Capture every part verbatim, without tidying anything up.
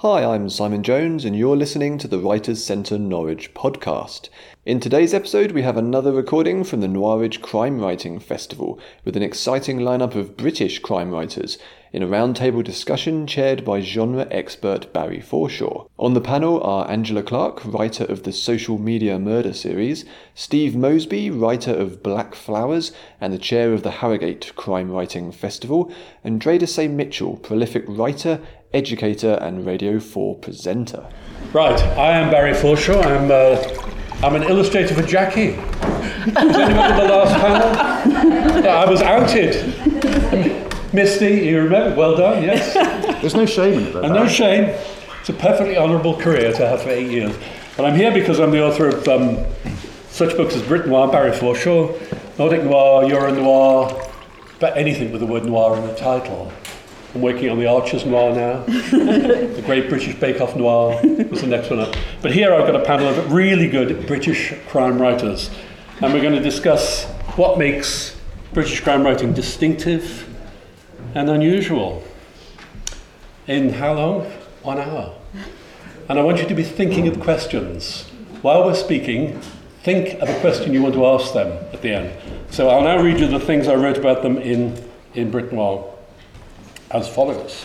Hi, I'm Simon Jones, and you're listening to the Writers' Centre Norwich podcast. In today's episode, we have another recording from the Norwich Crime Writing Festival with an exciting lineup of British crime writers in a roundtable discussion chaired by genre expert Barry Forshaw. On the panel are Angela Clark, writer of the Social Media Murder series, Steve Mosby, writer of Black Flowers and the chair of the Harrogate Crime Writing Festival, and Dredasay Mitchell, prolific writer, educator and Radio four presenter. Right, I am Barry Forshaw. I'm uh, I'm an illustrator for Jackie. Was anyone at the last panel? Yeah, I was outed. Misty, you remember? Well done, yes. There's no shame in it, though. And no shame. It's a perfectly honourable career to have for eight years. But I'm here because I'm the author of um, such books as Brit Noir, Barry Forshaw, Nordic Noir, Euro Noir, but anything with the word noir in the title. I'm working on the Archers Noir now. The Great British Bake Off Noir is the next one up. But here I've got a panel of really good British crime writers. And we're going to discuss what makes British crime writing distinctive and unusual. In how long? One hour. And I want you to be thinking of questions. While we're speaking, think of a question you want to ask them at the end. So I'll now read you the things I wrote about them in, in Brit Noir. As follows.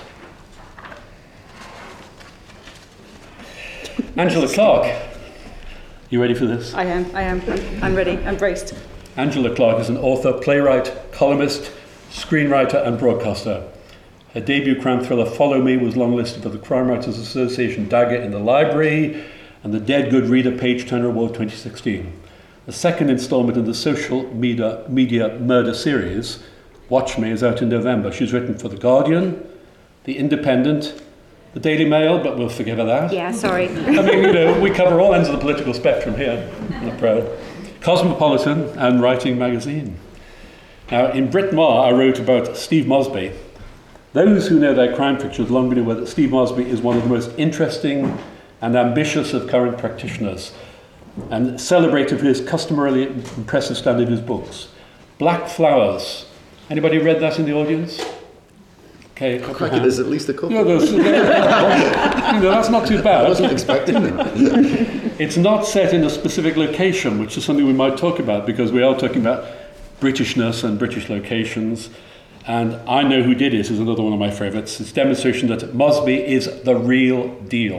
Angela Clark. You ready for this? I am, I am. I'm, I'm ready. I'm braced. Angela Clark is an author, playwright, columnist, screenwriter and broadcaster. Her debut crime thriller, Follow Me, was longlisted for the Crime Writers Association Dagger in the Library and the Dead Good Reader Page Turner Award twenty sixteen. The second instalment in the Social Media, Media Murder series, Watch Me, is out in November. She's written for The Guardian, The Independent, The Daily Mail, but we'll forgive her that. Yeah, sorry. I mean, you know, we cover all ends of the political spectrum here in the Pro. Cosmopolitan and Writing Magazine. Now, in Brit Noir, I wrote about Steve Mosby. Those who know their crime fiction have long been aware that Steve Mosby is one of the most interesting and ambitious of current practitioners, and celebrated for his customarily impressive standard of his books. Black Flowers. Anybody read that in the audience? Okay, Crikey, there's at least a couple. Yeah, there's, you know, that's not too bad. I wasn't expecting that. It's not set in a specific location, which is something we might talk about, because we are talking about Britishness and British locations. And I Know Who Did It is another one of my favourites. It's a demonstration that Mosby is the real deal.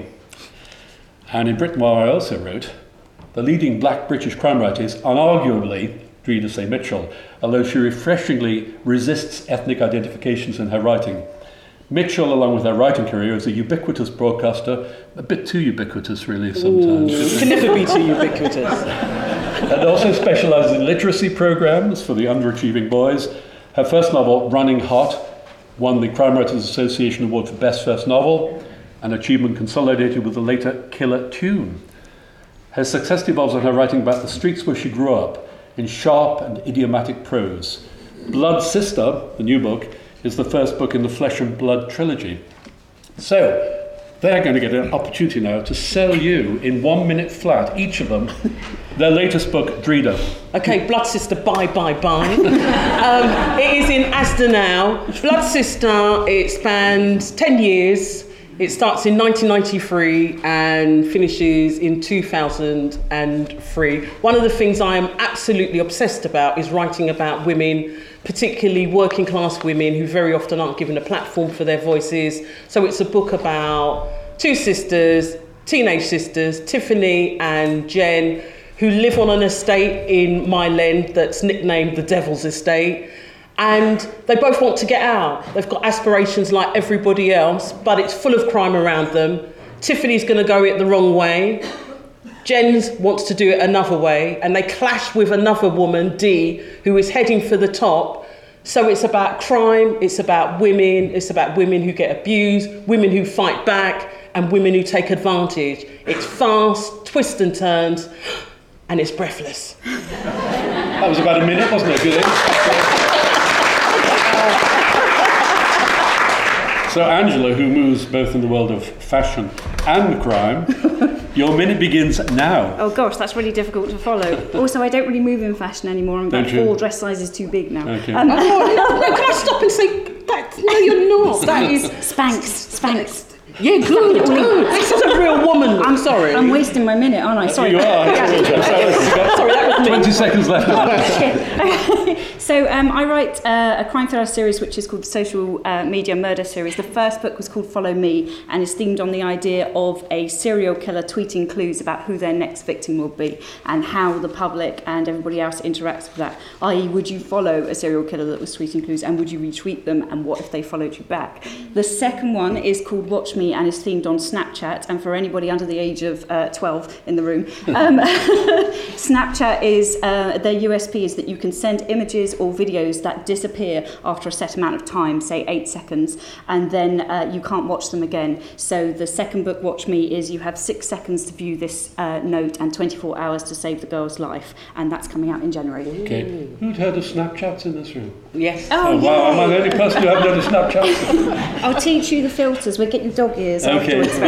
And in Brit Noir, I also wrote, the leading black British crime writer is unarguably Dredasay Mitchell, although she refreshingly resists ethnic identifications in her writing. Mitchell, along with her writing career, is a ubiquitous broadcaster, a bit too ubiquitous really sometimes. Ooh, can never be too ubiquitous. And also specialises in literacy programmes for the underachieving boys. Her first novel, Running Hot, won the Crime Writers Association Award for Best First Novel, an achievement consolidated with the later Killer Tune. Her success devolves on her writing about the streets where she grew up, in sharp and idiomatic prose. Blood Sister, the new book, is the first book in the Flesh and Blood trilogy. So, they're going to get an opportunity now to sell you, in one minute flat, each of them, their latest book, Dreda. Okay, Blood Sister, bye, bye, bye. um, it is in Asda now. Blood Sister, it spans ten years. It starts in nineteen ninety-three and finishes in two thousand three. One of the things I am absolutely obsessed about is writing about women, particularly working class women who very often aren't given a platform for their voices. So it's a book about two sisters, teenage sisters, Tiffany and Jen, who live on an estate in Mile End that's nicknamed the Devil's Estate. And they both want to get out. They've got aspirations like everybody else, but it's full of crime around them. Tiffany's going to go it the wrong way. Jen wants to do it another way. And they clash with another woman, Dee, who is heading for the top. So it's about crime, it's about women, it's about women who get abused, women who fight back, and women who take advantage. It's fast, twists and turns, and it's breathless. That was about a minute, wasn't it? Good. So Angela, who moves both in the world of fashion and crime, your minute begins now. Oh gosh, that's really difficult to follow. Also, I don't really move in fashion anymore. I'm about four dress sizes too big now. Okay. Um, Oh, no, no, can I stop and say that? No, you're not. That is Spanx, Spanx. Yeah, good, good. This is a real woman. I'm sorry. I'm wasting my minute, aren't I? Sorry. You are. Sorry, that was me. twenty seconds left. So um, I write uh, a crime thriller series which is called the Social uh, Media Murder Series. The first book was called Follow Me and is themed on the idea of a serial killer tweeting clues about who their next victim will be and how the public and everybody else interacts with that. that is, would you follow a serial killer that was tweeting clues and would you retweet them and what if they followed you back? The second one is called Watch Me and is themed on Snapchat, and for anybody under the age of uh, twelve in the room, um, Snapchat is, uh, their U S P is that you can send images or videos that disappear after a set amount of time, say eight seconds, and then uh, you can't watch them again. So the second book, Watch Me, is you have six seconds to view this uh, note and twenty-four hours to save the girl's life, and that's coming out in January. Okay. Who'd heard of Snapchats in this room? Yes. Oh, Oh, wow, am I the only person who hasn't heard of Snapchat? I'll teach you the filters. We'll get you dog ears Okay. afterwards,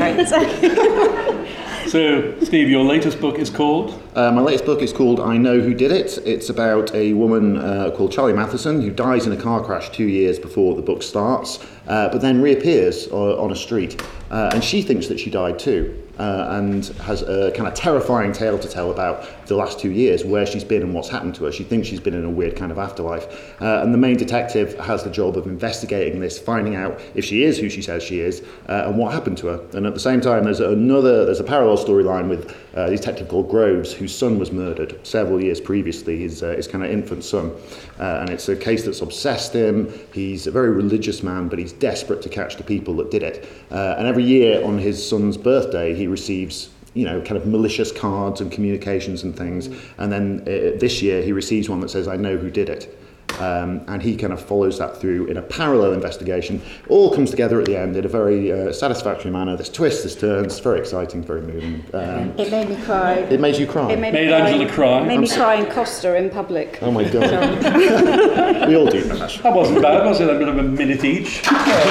right? So, Steve, your latest book is called? Uh, my latest book is called I Know Who Did It. It's about a woman uh, called Charlie Matheson who dies in a car crash two years before the book starts, uh, but then reappears uh, on a street. Uh, and she thinks that she died too. Uh, and has a kind of terrifying tale to tell about the last two years, where she's been and what's happened to her. She thinks she's been in a weird kind of afterlife. Uh, and the main detective has the job of investigating this, finding out if she is who she says she is, uh, and what happened to her. And at the same time, there's another, there's a parallel storyline with uh, a detective called Groves, whose son was murdered several years previously, his, uh, his kind of infant son. Uh, and it's a case that's obsessed him. He's a very religious man, but he's desperate to catch the people that did it. Uh, and every year on his son's birthday, he receives, you know, kind of malicious cards and communications and things. And then uh, this year he receives one that says, I know who did it. Um, and he kind of follows that through in a parallel investigation. All comes together at the end in a very uh, satisfactory manner. There's twists, there's turns, it's very exciting, very moving. Um, It made me cry. it made you cry. It made, Made me cry. Angela cry. Made me cry in Costa in public. Oh my God. We all do that. That wasn't bad, was it? A bit of a minute each.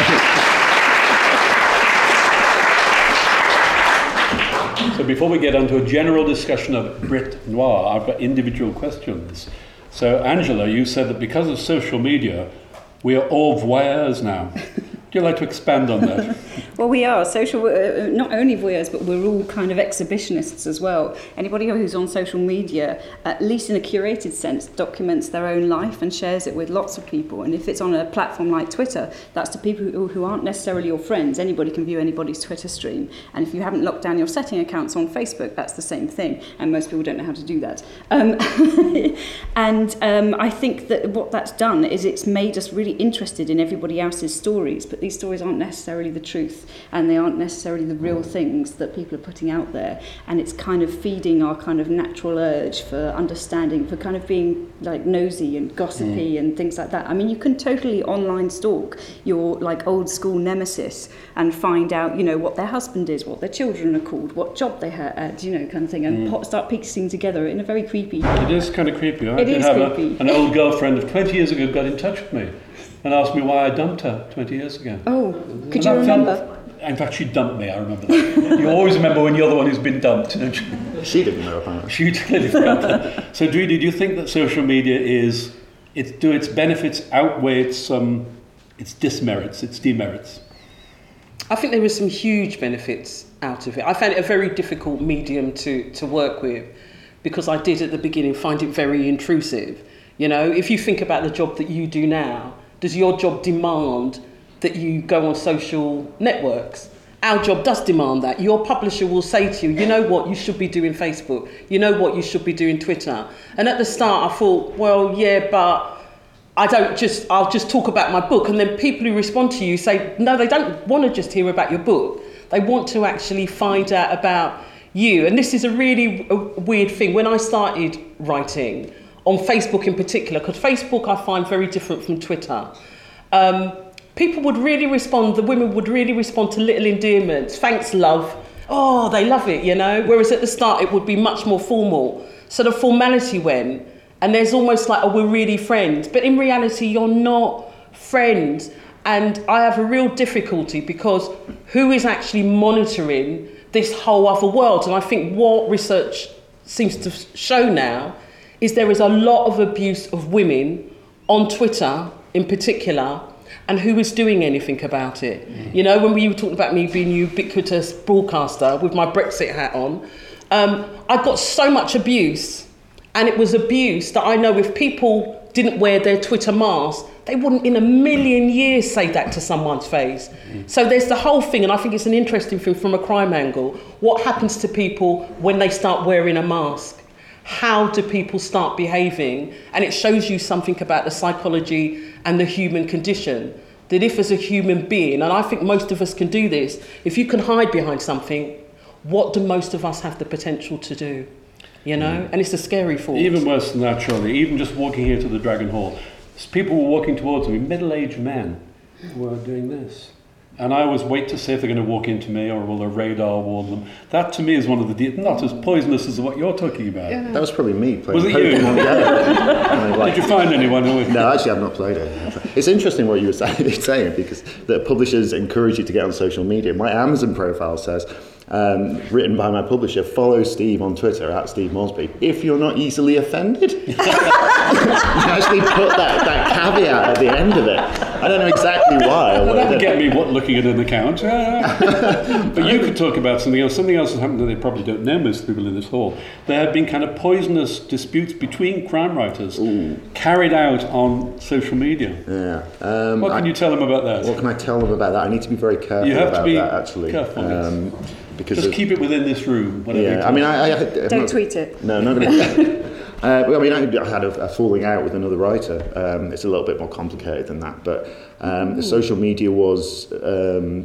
So before we get on to a general discussion of Brit Noir, I've got individual questions. So Angela, you said that because of social media, we are all voyeurs now. Would you like to expand on that? Well, we are social, uh, not only voyeurs, but we're all kind of exhibitionists as well. Anybody who's on social media, at least in a curated sense, documents their own life and shares it with lots of people. And if it's on a platform like Twitter, that's to people who, who aren't necessarily your friends. Anybody can view anybody's Twitter stream. And if you haven't locked down your setting accounts on Facebook, that's the same thing. And most people don't know how to do that. Um, and um, I think that what that's done is it's made us really interested in everybody else's stories, but these stories aren't necessarily the truth. And they aren't necessarily the real things that people are putting out there. And it's kind of feeding our kind of natural urge for understanding, for kind of being like nosy and gossipy mm. and things like that. I mean, you can totally online stalk your like old school nemesis and find out, you know, what their husband is, what their children are called, what job they had, you know, kind of thing, and mm. start piecing together in a very creepy. It is kind of creepy. I it did is have creepy. A, an old girlfriend of twenty years ago got in touch with me and asked me why I dumped her twenty years ago. Oh, could and you I remember? Felt, in fact, she dumped me, I remember that. You always remember when you're the one who's been dumped, don't you? She didn't know, apparently. She clearly forgot that. So, Dee, do you think that social media is, it, do its benefits outweigh its, um, its dismerits, its demerits? I think there are some huge benefits out of it. I found it a very difficult medium to, to work with because I did at the beginning find it very intrusive. You know, if you think about the job that you do now, does your job demand that you go on social networks? Our job does demand that. Your publisher will say to you, you know what, you should be doing Facebook. You know what, you should be doing Twitter. And at the start I thought, well, yeah, but I don't just, I'll just talk about my book. And then people who respond to you say, no, they don't want to just hear about your book. They want to actually find out about you. And this is a really a weird thing. When I started writing, on Facebook in particular, because Facebook I find very different from Twitter, um, people would really respond, the women would really respond to little endearments. Thanks, love. Oh, they love it, you know? Whereas at the start, it would be much more formal. So the formality went, and there's almost like, oh, we're really friends. But in reality, you're not friends. And I have a real difficulty because who is actually monitoring this whole other world? And I think what research seems to show now is there is a lot of abuse of women on Twitter in particular, and who is doing anything about it. Mm. You know, when we were talking about me being ubiquitous broadcaster with my Brexit hat on, um, I got so much abuse, and it was abuse that I know if people didn't wear their Twitter mask, they wouldn't in a million years say that to someone's face. Mm. So there's the whole thing, and I think it's an interesting thing from a crime angle. What happens to people when they start wearing a mask? How do people start behaving? And it shows you something about the psychology and the human condition. That if as a human being, and I think most of us can do this, if you can hide behind something, what do most of us have the potential to do? You know? Mm. And it's a scary thought. Even worse than that, surely. Even just walking here to the Dragon Hall, people were walking towards me, middle-aged men who were doing this. And I always wait to see if they're going to walk into me or will their radar warn them. That to me is one of the, de- not as poisonous as what you're talking about. Yeah. That was probably me playing. Was it you? Yeah. Like, did you find anyone? Who... No, actually I've not played it. It's interesting what you were saying, because the publishers encourage you to get on social media. My Amazon profile says, Um, written by my publisher, follow Steve on Twitter at Steve Mosby if you're not easily offended. You actually put that, that caveat at the end of it. I don't know exactly why. Well, that would get me what, looking at an account. But you could talk about something else. Something else has happened that they probably don't know, most people in this hall. There have been kind of poisonous disputes between crime writers Ooh. carried out on social media. Yeah. Um, what can I, you tell them about that? What can I tell them about that? I need to be very careful you have about to be that, actually. Careful, um, because Just of, keep it within this room. Yeah, I mean, I, I, don't not, tweet it. No, not going to. uh, well, I mean, I, I had a, a falling out with another writer. Um, it's a little bit more complicated than that, but um, the social media was um,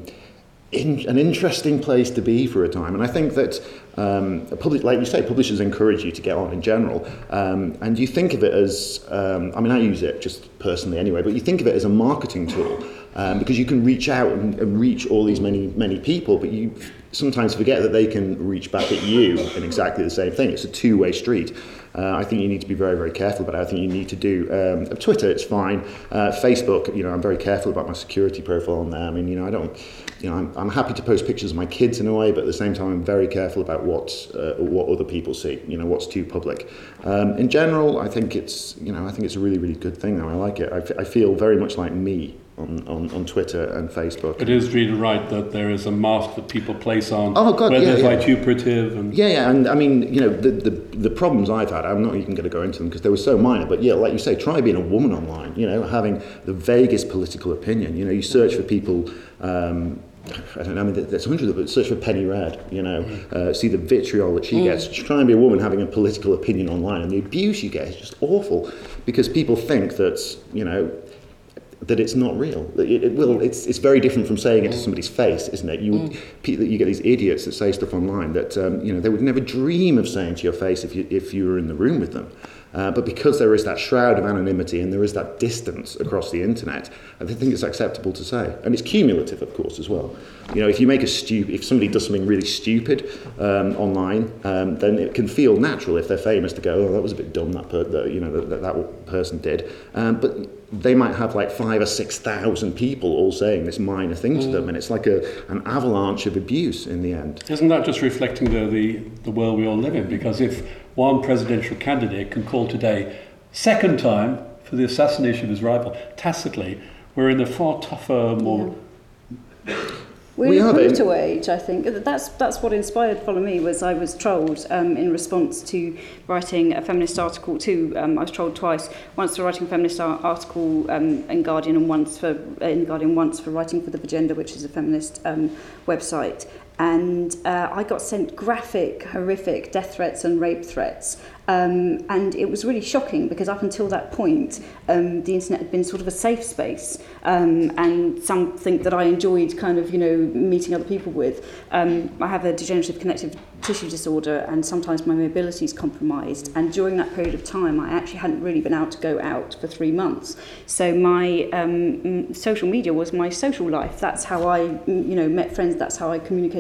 in, an interesting place to be for a time, and I think that, um, a public, like you say, publishers encourage you to get on in general, um, and you think of it as, um, I mean, I use it just personally anyway, but you think of it as a marketing tool. Um, because you can reach out and, and reach all these many, many people, but you sometimes forget that they can reach back at you in exactly the same thing. It's a two-way street. Uh, I think you need to be very, very careful about it. I think you need to do um, Twitter. It's fine. Uh, Facebook. You know, I'm very careful about my security profile on there. I mean, you know, I don't. You know, I'm, I'm happy to post pictures of my kids in a way, but at the same time, I'm very careful about what uh, what other people see. You know, what's too public. Um, in general, I think it's you know, I think it's a really, really good thing. Though I like it. I, f- I feel very much like me. On, on, on Twitter and Facebook. It is really right that there is a mask that people place on, oh, God, whether yeah, it's yeah. vituperative. And yeah, yeah, and I mean, you know, the, the, the problems I've had, I'm not even going to go into them because they were so minor, but yeah, like you say, try being a woman online, you know, having the vaguest political opinion. You know, you search for people, um, I don't know, I mean, there's hundreds of them, search for Penny Red, you know, uh, see the vitriol that she mm. gets. Try and be a woman having a political opinion online, and the abuse you get is just awful because people think that, you know, that it's not real. It, it will. It's it's very different from saying it to somebody's face, isn't it? You mm. people, you get these idiots that say stuff online that um, you know they would never dream of saying to your face if you if you were in the room with them. Uh, but because there is that shroud of anonymity and there is that distance across the internet, I think it's acceptable to say. And it's cumulative, of course, as well. You know, if you make a stu- if somebody does something really stupid um, online, um, then it can feel natural if they're famous to go, oh, that was a bit dumb that per- that, you know that, that that person did. Um, but they might have like five or six thousand people all saying this minor thing to mm. them, and it's like a an avalanche of abuse in the end. Isn't that just reflecting the the, the world we all live in? Because if one presidential candidate can call today, second time for the assassination of his rival, tacitly, we're in a far tougher, more... Yeah. We're we in a cruder age, I think. That's that's what inspired Follow Me, was I was trolled um, in response to writing a feminist article too. Um, I was trolled twice. Once for writing a feminist article um, in Guardian, and once for in Guardian once for writing for The Agenda, which is a feminist um, website. And uh, I got sent graphic, horrific death threats and rape threats. Um, and it was really shocking because up until that point, um, the internet had been sort of a safe space um, and something that I enjoyed kind of, you know, meeting other people with. Um, I have a degenerative connective tissue disorder and sometimes my mobility is compromised. And during that period of time, I actually hadn't really been able to go out for three months. So my um, social media was my social life. That's how I, you know, met friends. That's how I communicated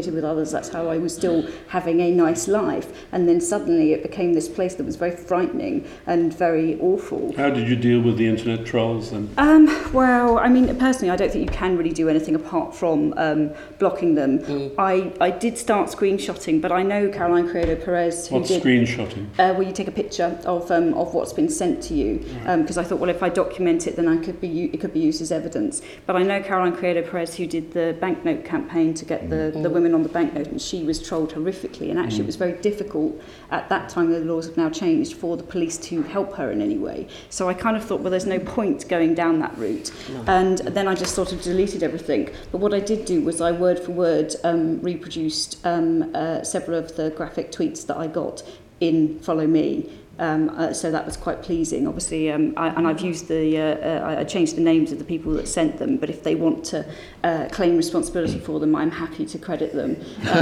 associated with others. That's how I was still having a nice life. And then suddenly it became this place that was very frightening and very awful. How did you deal with the internet trolls then? Um, well, I mean, personally, I don't think you can really do anything apart from um, blocking them. Mm. I, I did start screenshotting, but I know Caroline Criado Perez, who What's did... screenshotting? Uh, where you take a picture of um, of what's been sent to you, because um, I thought, well, if I document it, then I could be it could be used as evidence. But I know Caroline Criado Perez, who did the banknote campaign to get the, mm. the women on the banknote, and she was trolled horrifically. And actually, mm. it was very difficult at that time. The laws have now changed for the police to help her in any way. So I kind of thought, well, there's no point going down that route. No. And then I just sort of deleted everything. But what I did do was I word for word um, reproduced um, uh, several of the graphic tweets that I got in Follow Me. Um, uh, so that was quite pleasing, obviously, um, I, and I've used the, uh, uh, I changed the names of the people that sent them, but if they want to uh, claim responsibility for them, I'm happy to credit them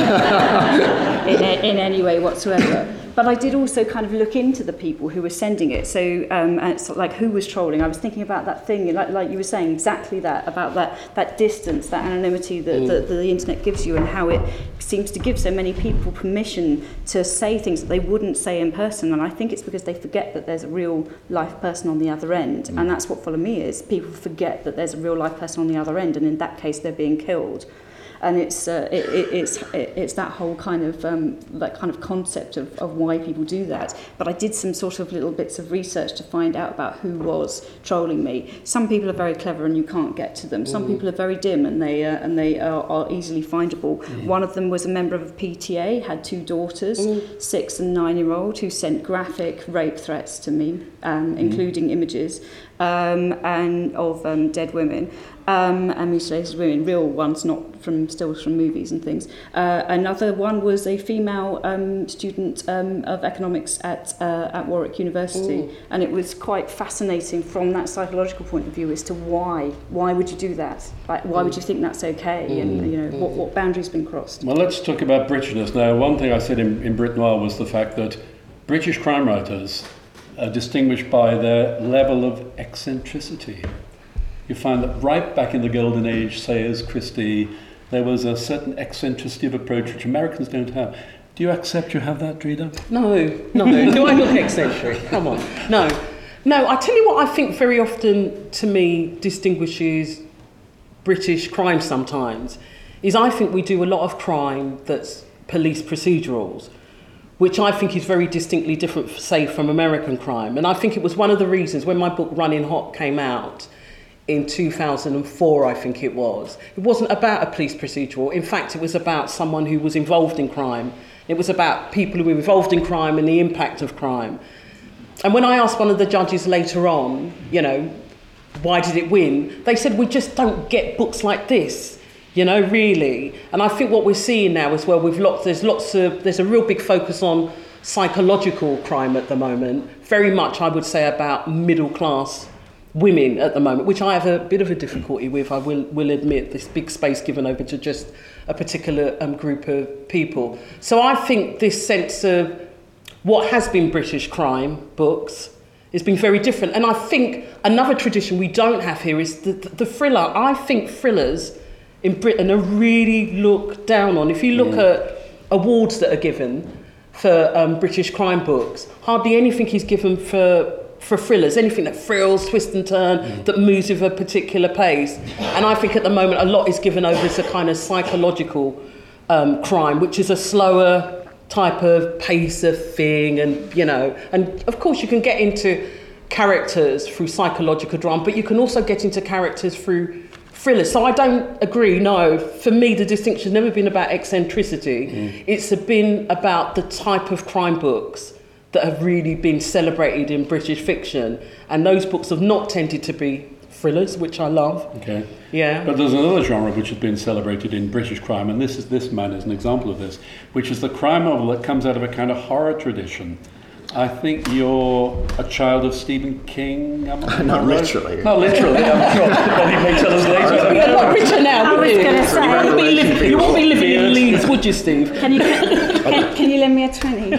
uh, in, in any way whatsoever. But I did also kind of look into the people who were sending it. So, um, and it's like who was trolling. I was thinking about that thing, like, like you were saying, exactly that, about that, that distance, that anonymity that, mm. that, that the internet gives you, and how it seems to give so many people permission to say things that they wouldn't say in person. And I think it's because they forget that there's a real life person on the other end. Mm. And that's what Follow Me is. People forget that there's a real life person on the other end, and in that case, they're being killed. And it's uh, it, it, it's it, it's that whole kind of um, that kind of concept of, of why people do that. But I did some sort of little bits of research to find out about who was trolling me. Some people are very clever and you can't get to them. Some mm. people are very dim and they uh, and they are, are easily findable. Mm. One of them was a member of a P T A, had two daughters, mm. six and nine year old, who sent graphic rape threats to me, um, mm. including images um, and of um, dead women. Um, and mutilated women, real ones, not from stills from movies and things. Uh, another one was a female um, student um, of economics at uh, at Warwick University, Ooh. And it was quite fascinating from that psychological point of view as to why why would you do that? Like, why would you think that's okay? Mm. And you know, mm. what what boundaries been crossed? Well, let's talk about Britishness now. One thing I said in, in Brit Noir was the fact that British crime writers are distinguished by their level of eccentricity. You find that right back in the golden age, Sayers, Christie, there was a certain eccentricity of approach which Americans don't have. Do you accept you have that, Drida? No, no. Do I look eccentric? Come on. No. No, I tell you what I think very often, to me, distinguishes British crime sometimes, is I think we do a lot of crime that's police procedurals, which I think is very distinctly different, say, from American crime. And I think it was one of the reasons when my book Running Hot came out, in two thousand four, I think it was. It wasn't about a police procedural. In fact, it was about someone who was involved in crime. It was about people who were involved in crime and the impact of crime. And when I asked one of the judges later on, you know, why did it win? They said, we just don't get books like this, you know, really. And I think what we're seeing now as well, with lots, there's lots of, there's a real big focus on psychological crime at the moment. Very much, I would say, about middle class women at the moment, which I have a bit of a difficulty with, I will will admit, this big space given over to just a particular um, group of people. So I think this sense of what has been British crime books has been very different. And I think another tradition we don't have here is the, the, the thriller. I think thrillers in Britain are really looked down on. If you look yeah. at awards that are given for um, British crime books, hardly anything is given for for thrillers, anything that thrills, twist and turn, mm. that moves with a particular pace. And I think at the moment a lot is given over as a kind of psychological um, crime, which is a slower type of pace of thing. And, you know, and of course you can get into characters through psychological drama, but you can also get into characters through thrillers. So I don't agree, no. For me, the distinction has never been about eccentricity. Mm. It's been about the type of crime books that have really been celebrated in British fiction. And those books have not tended to be thrillers, which I love. Okay. Yeah. But there's another genre which has been celebrated in British crime, and this is this man is an example of this, which is the crime novel that comes out of a kind of horror tradition. I think you're a child of Stephen King. Am I Not right? literally. Not literally, I'm sure. But he may tell us later. You're not richer now, I was going to say. You won't be living, you won't be living in Leeds, would you, Steve? Can you, can, can you lend me a twenty?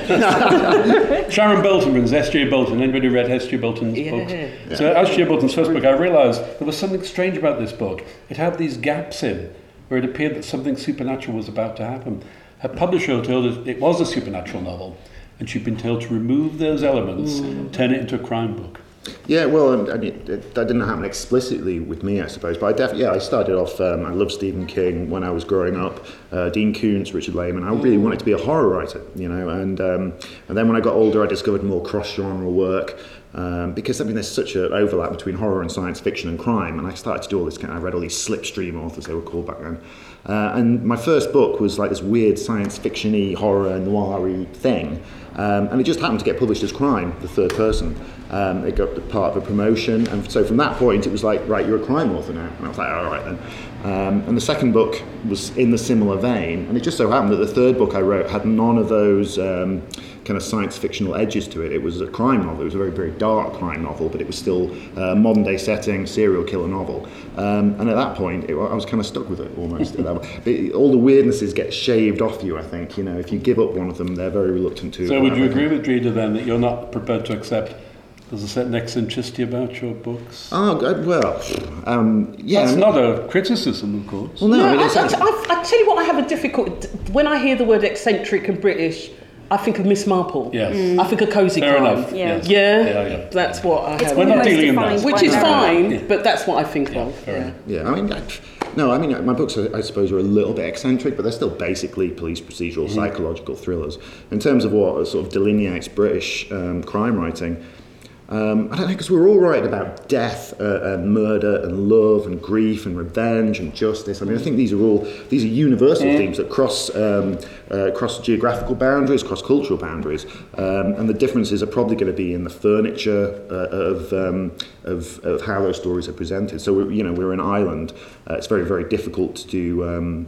Sharon Bolton runs S J Bolton. Anybody read S J Bolton's yeah. books? Yeah. So S J Bolton's first book, I realised there was something strange about this book. It had these gaps in, where it appeared that something supernatural was about to happen. Her publisher told her it was a supernatural novel, and she'd been told to remove those elements, mm. turn it into a crime book. Yeah, well, I mean, that didn't happen explicitly with me, I suppose, but I definitely, yeah, I started off, um, I loved Stephen King when I was growing up, uh, Dean Koontz, Richard Lehman. I really wanted to be a horror writer, you know, and um, and then when I got older, I discovered more cross-genre work, um, because, I mean, there's such an overlap between horror and science fiction and crime, and I started to do all this kind of, I read all these slipstream authors, they were called back then. Uh, and my first book was like this weird science fiction-y, horror, noir-y thing. Um, and it just happened to get published as Crime, the third person. Um, it got part of a promotion, and so from that point it was like, right, you're a crime author now. And I was like, all right then. Um, and the second book was in the similar vein, and it just so happened that the third book I wrote had none of those um, kind of science fictional edges to it. It was a crime novel. It was a very, very dark crime novel, but it was still a modern day setting, serial killer novel. Um, and at that point, it, I was kind of stuck with it almost. At that point. But all the weirdnesses get shaved off you, I think. You know, if you give up one of them, they're very reluctant to. So would you agree with Dreda then that you're not prepared to accept there's a certain eccentricity about your books? Oh, well, um, yeah. That's I mean, not a criticism, of course. Well, no, no I mean, I, it's, I, I, I tell you what I have a difficult... When I hear the word eccentric and British, I think of Miss Marple. Yes. Mm. I think of Cosy Fair Crime. enough. Yeah. Yes. Yeah? Yeah, yeah. That's what I It's have. We're not almost dealing in defined that. Which by is narrative. fine, Yeah. but that's what I think Yeah, of. fair enough. Yeah, I mean, I, no, I mean, my books, are, I suppose, are a little bit eccentric, but they're still basically police procedural, mm-hmm. psychological thrillers. In terms of what sort of delineates British um, crime writing, um, I don't know, because we're all writing about death uh, and murder and love and grief and revenge and justice. I mean, I think these are all, these are universal mm. themes that cross um, uh, cross geographical boundaries, cross cultural boundaries. Um, and the differences are probably going to be in the furniture uh, of, um, of of how those stories are presented. So, we're, you know, we're in Ireland. Uh, it's very, very difficult to do... Um,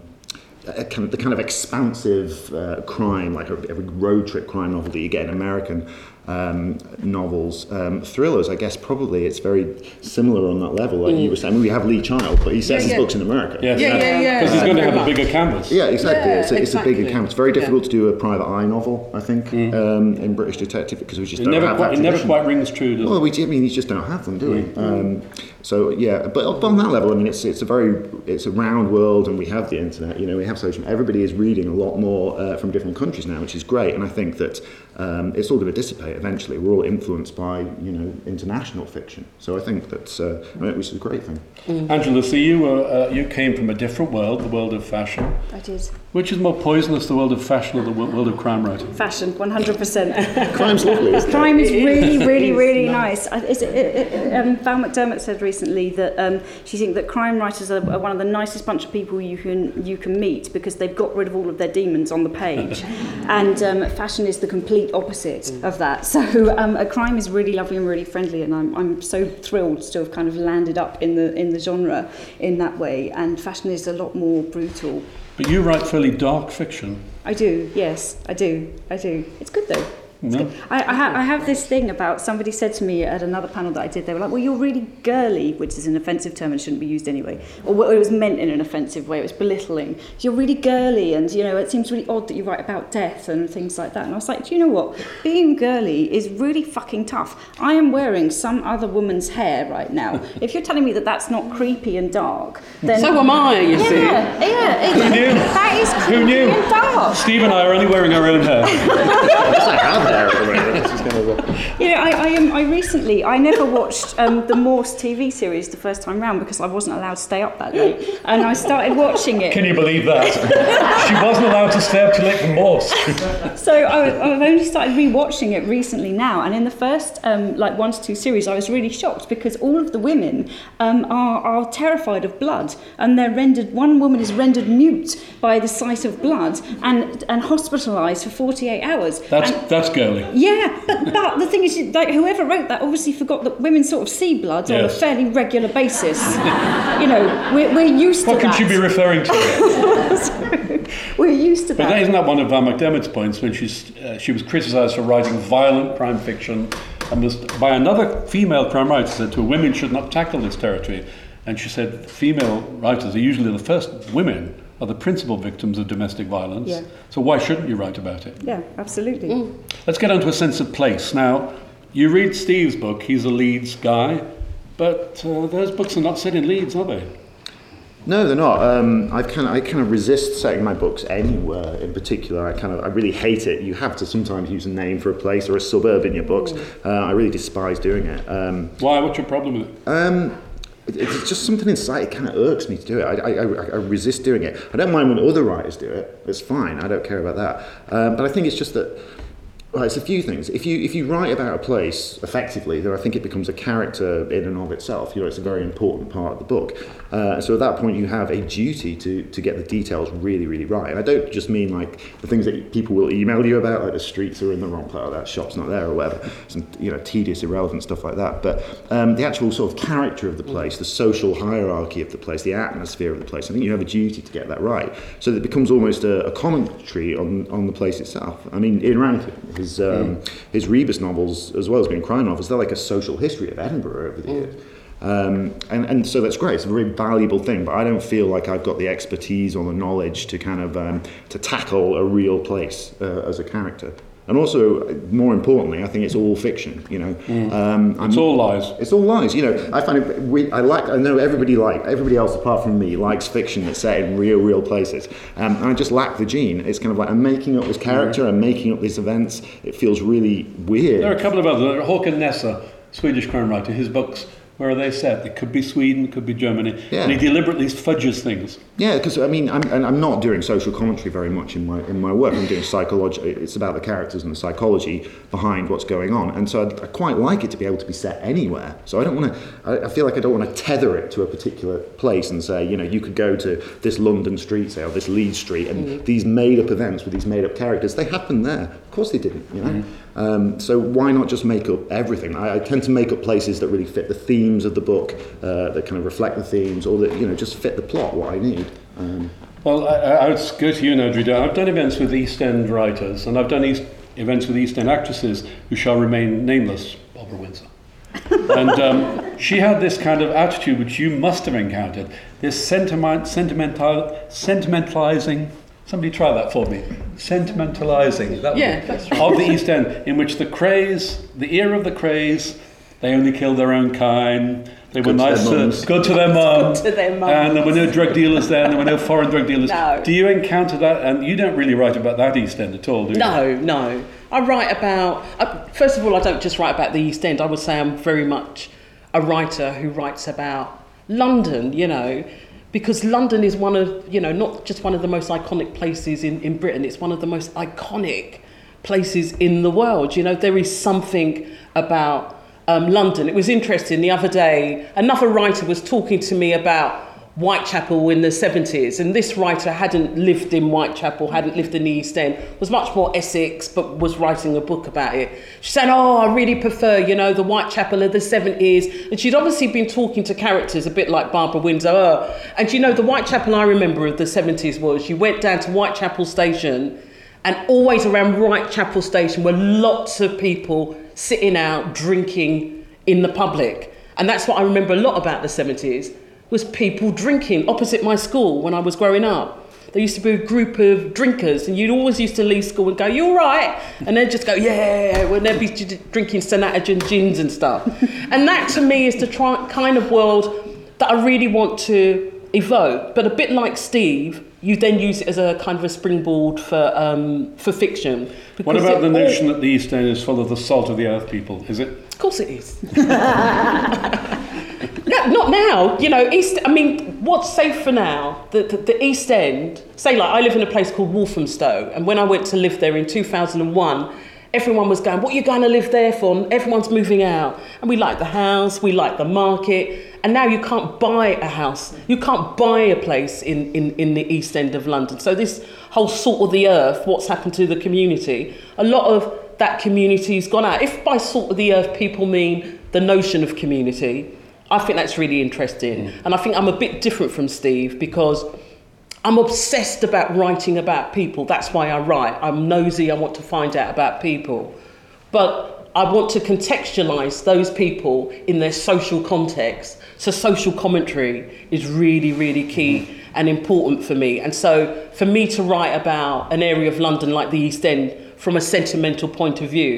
A kind of, the kind of expansive uh, crime, like a, a road trip crime novel that you get in American um, novels. Um, thrillers, I guess, probably it's very similar on that level. Like mm. you were saying, I mean, we have Lee Child, but he sets yeah, his yeah. books in America. Yes, Yeah, yeah, yeah. Because he's going to have a Very bigger canvas. Yeah, exactly. Yeah, it's, a, it's exactly. a bigger canvas. It's very difficult Yeah. to do a private eye novel, I think, mm. um, in British detective, because we just It don't never have quite, that it never tradition. quite rings true, does Well, it? we, I mean, you just don't have them, do we? Mm. Um, so yeah, but up on that level, I mean, it's it's a very it's a round world, and we have the internet. You know, we have social. Everybody is reading a lot more uh, from different countries now, which is great. And I think that um, it's all going to dissipate eventually. We're all influenced by you know international fiction. So I think that's uh, I mean, which is a great thing. Mm. Angela, so you were uh, you came from a different world, the world of fashion. I did. Which is more poisonous, the world of fashion or the wo- world of crime writing? Fashion, one hundred percent. Crime's lovely, isn't it? Crime is really, really, It is really nice. nice. I- Is it, it, it, um, Val McDermott said recently that um, she thinks that crime writers are, are one of the nicest bunch of people you can you can meet because they've got rid of all of their demons on the page, and um, fashion is the complete opposite of that. So um, a crime is really lovely and really friendly, and I'm I'm so thrilled to have kind of landed up in the in the genre in that way. And fashion is a lot more brutal. But you write fairly dark fiction. I do, yes, I do, I do. It's good though. It's No? good. I, I, ha- I have this thing about, somebody said to me at another panel that I did, they were like, well, you're really girly, which is an offensive term and shouldn't be used anyway. Or well, it was meant in an offensive way, it was belittling. You're really girly, and, you know, it seems really odd that you write about death and things like that. And I was like, do you know what? Being girly is really fucking tough. I am wearing some other woman's hair right now. If you're telling me that that's not creepy and dark, then... So am I, you yeah, see. yeah, it's, Who knew? that is creepy Who knew? and dark. Steve and I are only wearing our own hair. Yes, I have there at the moment. This is kind of a- You know, I, I, um, I recently, I never watched um, the Morse T V series the first time round because I wasn't allowed to stay up that late. And I started watching it. Can you believe that? She wasn't allowed to stay up too late for Morse. So I, I've only started rewatching it recently now. And in the first, um, like, one to two series, I was really shocked because all of the women um, are, are terrified of blood. And they're rendered, one woman is rendered mute by the sight of blood and, and hospitalised for forty-eight hours. That's And- that's girly. Yeah, but, but the thing is, like, whoever wrote that obviously forgot that women sort of see blood on a Yes. fairly regular basis. You know, we're, we're used What to could that. she be referring to? We're used to But that. isn't that one of Val McDermott's points when she's uh, she was criticised for writing violent crime fiction and was by another female crime writer said to her, women should not tackle this territory. And she said female writers are usually the first women are the principal victims of domestic violence. Yeah. So why shouldn't you write about it? Yeah, absolutely. Let's get on to a sense of place. Now, you read Steve's book, he's a Leeds guy, but uh, those books are not set in Leeds, are they? No, they're not. Um, I've kind of, I kind of resist setting my books anywhere in particular. I kind of, I really hate it. You have to sometimes use a name for a place or a suburb in your books. Uh, I really despise doing it. Um, Why? What's your problem with it? Um, it- it's just something inside. It kind of irks me to do it. I, I, I, I resist doing it. I don't mind when other writers do it. It's fine. I don't care about that. Um, but I think it's just that. Well, it's a few things. If you if you write about a place effectively, then I think it becomes a character in and of itself. You know, it's a very important part of the book. Uh, so at that point, you have a duty to to get the details really, really right. And I don't just mean like the things that people will email you about, like the streets are in the wrong place, or that shop's not there, or whatever. Some you know tedious, irrelevant stuff like that. But um, the actual sort of character of the place, the social hierarchy of the place, the atmosphere of the place. I think you have a duty to get that right, so that it becomes almost a, a commentary on on the place itself. I mean, Ian Rankin, his um, mm. his Rebus novels, as well as being crime novels, they're like a social history of Edinburgh over the mm. years. Um, and, and so that's great. It's a very valuable thing, but I don't feel like I've got the expertise or the knowledge to kind of um, to tackle a real place uh, as a character. And also, more importantly, I think it's all fiction. You know, mm. um, it's all lies. It's all lies. You know, I find it. We, I like. I know everybody like everybody else apart from me likes fiction that's set in real, real places. Um, and I just lack the gene. It's kind of like I'm making up this character. Mm. I'm making up these events. It feels really weird. There are a couple of others. Håkan Nessa, Swedish crime writer. His books. Where are they set? It could be Sweden, it could be Germany. Yeah. And he deliberately fudges things. Yeah, because I mean, I'm, and I'm not doing social commentary very much in my in my work. I'm doing psychology. It's about the characters and the psychology behind what's going on. And so I'd, I quite like it to be able to be set anywhere. So I don't want to. I, I feel like I don't want to tether it to a particular place and say, you know, you could go to this London street, say, or this Leeds street, and mm. these made-up events with these made-up characters, they happen there. Of course they didn't, you know. Mm. Um, so why not just make up everything? I, I tend to make up places that really fit the themes of the book, uh, that kind of reflect the themes, or that you know just fit the plot. What I need. Um, well, I, I would go to you now, Drita. I've done events with East End writers, and I've done East, events with East End actresses who shall remain nameless. Barbara Windsor. And um, she had this kind of attitude, which you must have encountered. This sentiment, sentimental, sentimentalizing. Somebody try that for me. Sentimentalizing. That yeah, that's right. Of the East End, in which the Krays, the era of the Krays, they only killed their own kind. They were good nice, to good to their mum. Good to their mum. And there were no drug dealers then. There were no foreign drug dealers. No. Do you encounter that? And you don't really write about that East End at all, do you? No, no. I write about. Uh, first of all, I don't just write about the East End. I would say I'm very much a writer who writes about London. You know. Because London is one of, you know, not just one of the most iconic places in, in Britain, it's one of the most iconic places in the world. You know, there is something about um, London. It was interesting, the other day, another writer was talking to me about Whitechapel in the seventies, and this writer hadn't lived in Whitechapel, hadn't lived in the East End, was much more Essex, but was writing a book about it. She said, oh, I really prefer, you know, the Whitechapel of the seventies. And she'd obviously been talking to characters a bit like Barbara Windsor. Oh. And you know, the Whitechapel I remember of the seventies was you went down to Whitechapel Station, and always around Whitechapel Station were lots of people sitting out drinking in the public. And that's what I remember a lot about the seventies. Was people drinking opposite my school when I was growing up. There used to be a group of drinkers, and you'd always used to leave school and go, you all right? And they'd just go, yeah, when they'd be drinking Sanatag and gins and stuff. And that to me is the try- kind of world that I really want to evoke. But a bit like Steve, you then use it as a kind of a springboard for um, for fiction. What about the notion all... that the East End is full of the salt of the earth people? Is it? Of course it is. No, not now. You know, East. I mean, what's safe for now? The, the the East End. Say, like, I live in a place called Walthamstow, and when I went to live there in two thousand one, everyone was going, "What are you going to live there for?" And everyone's moving out, and we like the house, we like the market, and now you can't buy a house, you can't buy a place in in in the East End of London. So this whole salt of the earth, what's happened to the community? A lot of that community's gone out. If by salt of the earth people mean the notion of community, I think that's really interesting. Mm. And I think I'm a bit different from Steve because I'm obsessed about writing about people. That's why I write. I'm nosy, I want to find out about people. But I want to contextualise those people in their social context. So social commentary is really, really key mm. and important for me. And so for me to write about an area of London like the East End from a sentimental point of view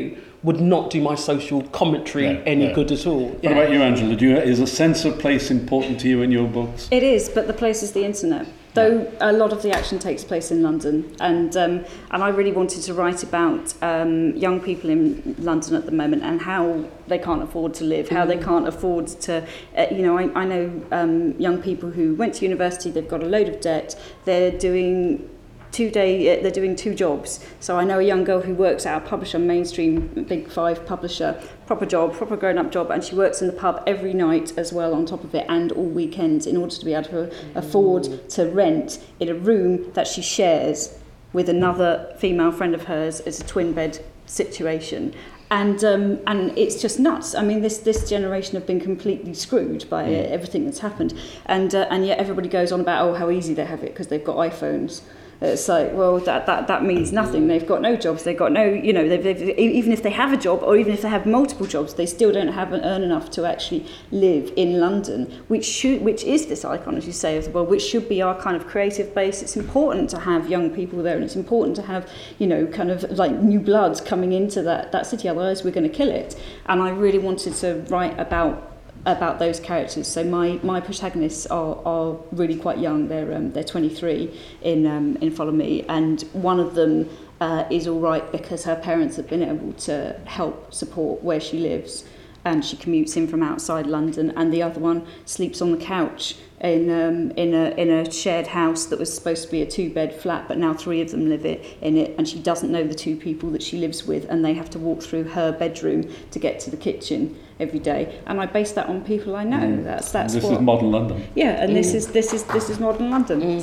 would not do my social commentary Yeah, any yeah. good at all. What about you, Angela? Do you, is a sense of place important to you in your books? It is, but the place is the internet. Though a lot of the action takes place in London, and um, and I really wanted to write about um, young people in London at the moment and how they can't afford to live, how they can't afford to, uh, you know, I, I know um, young people who went to university, they've got a load of debt, they're doing two day, uh, they're doing two jobs. So I know a young girl who works at a publisher, mainstream big five publisher, proper job, proper grown-up job, and she works in the pub every night as well on top of it, and all weekends, in order to be able to afford to rent in a room that she shares with another female friend of hers. It's a twin bed situation. And um, and it's just nuts. I mean, this this generation have been completely screwed by uh, everything that's happened, and uh, and yet everybody goes on about, oh, how easy they have it because they've got iPhones. It's like, well, that, that, that means nothing. They've got no jobs. They've got no, you know, they've, they've, even if they have a job, or even if they have multiple jobs, they still don't have earn enough to actually live in London, which should, which is this icon, as you say, of the world, which should be our kind of creative base. It's important to have young people there, and it's important to have, you know, kind of like new bloods coming into that, that city. Otherwise, we're going to kill it. And I really wanted to write about. about those characters. So my, my protagonists are, are really quite young. They're um, they're twenty-three in um, in Follow Me, and one of them uh, is all right because her parents have been able to help support where she lives, and she commutes in from outside London. And the other one sleeps on the couch in um, in a in a shared house that was supposed to be a two bed flat, but now three of them live it, in it, and she doesn't know the two people that she lives with, and they have to walk through her bedroom to get to the kitchen every day. And I base that on people I know. Mm. That's that's this what, is modern London. Yeah, and mm. this is this is this is modern London. Mm.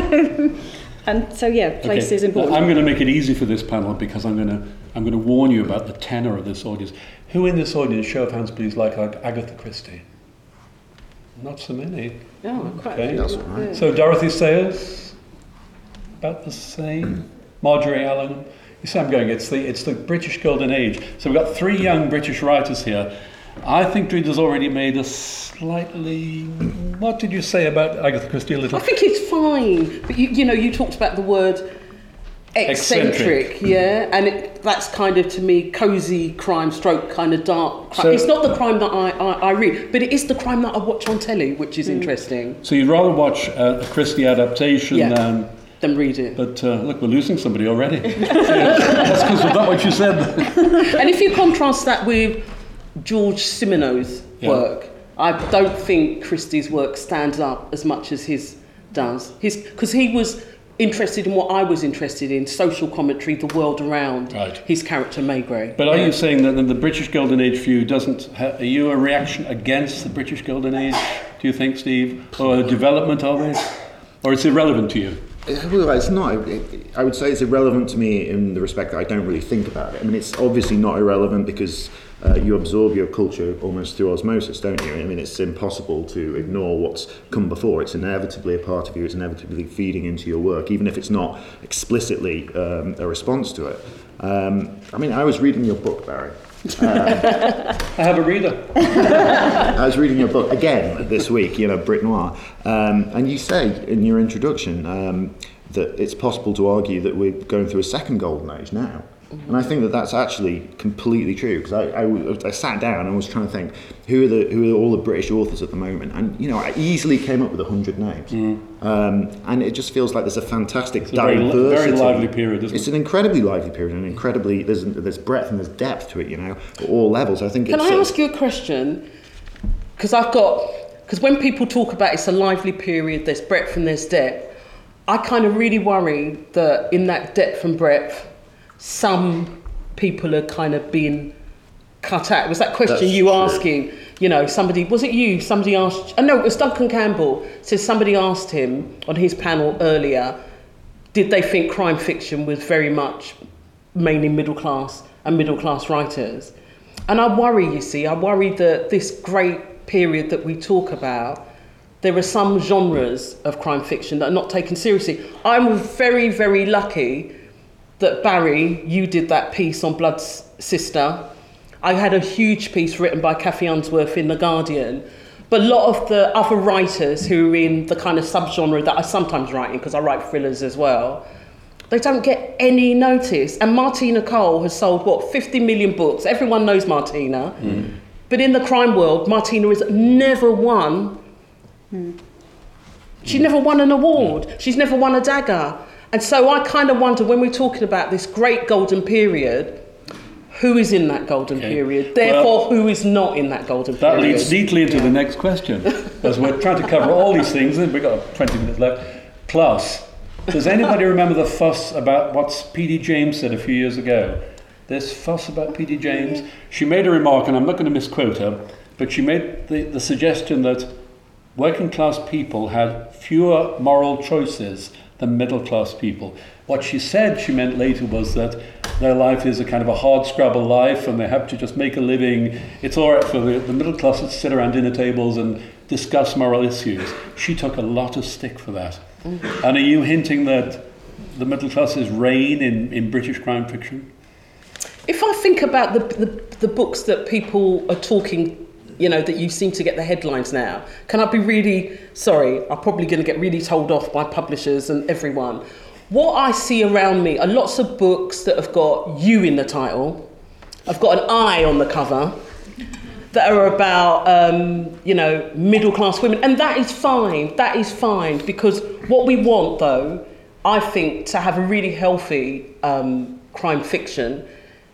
So, and so yeah, place okay. is important. I'm going to make it easy for this panel because I'm going to I'm going to warn you about the tenor of this audience. Who in this audience, show of hands, please, like Agatha Christie? Not so many. Oh, quite okay. That's right. So Dorothy Sayers, about the same. Marjorie Allen. You see, I'm going. It's the it's the British Golden Age. So we've got three young British writers here. I think Dreda's already made a slightly. What did you say about Agatha Christie? A little. I think it's fine, but you you know you talked about the word eccentric, eccentric. yeah, and it, that's kind of to me cozy crime, stroke kind of dark crime. So, it's not the crime that I, I, I read, but it is the crime that I watch on telly, which is mm. interesting. So you'd rather watch uh, a Christie adaptation yeah. than. Then read it. But uh, look, we're losing somebody already. That's because of that what you said. And if you contrast that with George Simenos's yeah. work, I don't think Christie's work stands up as much as his does. His because he was interested in what I was interested in, social commentary, the world around right. his character Maigret. But are you saying that the British Golden Age for you doesn't, ha- are you a reaction against the British Golden Age, do you think, Steve? Or a development of it? Or it's irrelevant to you? Well, it's not. It, I would say it's irrelevant to me in the respect that I don't really think about it. I mean, it's obviously not irrelevant because uh, you absorb your culture almost through osmosis, don't you? I mean, it's impossible to ignore what's come before. It's inevitably a part of you. It's inevitably feeding into your work, even if it's not explicitly um, a response to it. Um, I mean, I was reading your book, Barry. Um, I have a reader. I was reading your book again this week, you know, Brit Noir, um, and you say in your introduction um, that it's possible to argue that we're going through a second golden age now. And I think that that's actually completely true because I, I, I sat down and was trying to think who are the who are all the British authors at the moment, and you know I easily came up with a hundred names, mm. um, and it just feels like there's a fantastic it's a diversity. Very, very lively period, isn't it's it? It's an incredibly lively period, and incredibly there's there's breadth and there's depth to it, you know, at all levels. I think. Can it's, I ask you a question? Because I've got because when people talk about it's a lively period, there's breadth and there's depth. I kind of really worry that in that depth and breadth, some people are kind of being cut out. It was that question That's you were asking, you know, somebody, was it you? Somebody asked, oh no, it was Duncan Campbell, says somebody asked him on his panel earlier, did they think crime fiction was very much mainly middle class and middle class writers? And I worry, you see, I worry that this great period that we talk about, there are some genres of crime fiction that are not taken seriously. I'm very, very lucky that Barry, you did that piece on Blood's Sister. I had a huge piece written by Cathy Unsworth in The Guardian. But a lot of the other writers who are in the kind of subgenre that I sometimes write in, because I write thrillers as well, They don't get any notice. And Martina Cole has sold, what, fifty million books. Everyone knows Martina. Mm. But in the crime world, Martina has never won. Mm. She never won an award. Mm. She's never won a dagger. And so I kind of wonder, when we're talking about this great golden period, who is in that golden okay. period? Therefore, well, who is not in that golden that period? That leads neatly into the next question. As we're trying to cover all these things, and we've got twenty minutes left. Plus, does anybody remember the fuss about what P D James said a few years ago? This fuss about P D James. She made a remark, and I'm not going to misquote her, but she made the, the suggestion that working class people had fewer moral choices than middle class people. What she said, she meant later, was that their life is a kind of a hard scrabble life and they have to just make a living. It's all right for the, the middle class to sit around dinner tables and discuss moral issues. She took a lot of stick for that. Mm-hmm. And are you hinting that the middle class's reign in, in British crime fiction? If I think about the, the, the books that people are talking, you know, that you seem to get the headlines now, can I be really, sorry, I'm probably going to get really told off by publishers and everyone. What I see around me are lots of books that have got you in the title. I've got an I on the cover that are about, um, you know, middle-class women. And that is fine. That is fine. Because what we want, though, I think, to have a really healthy um, crime fiction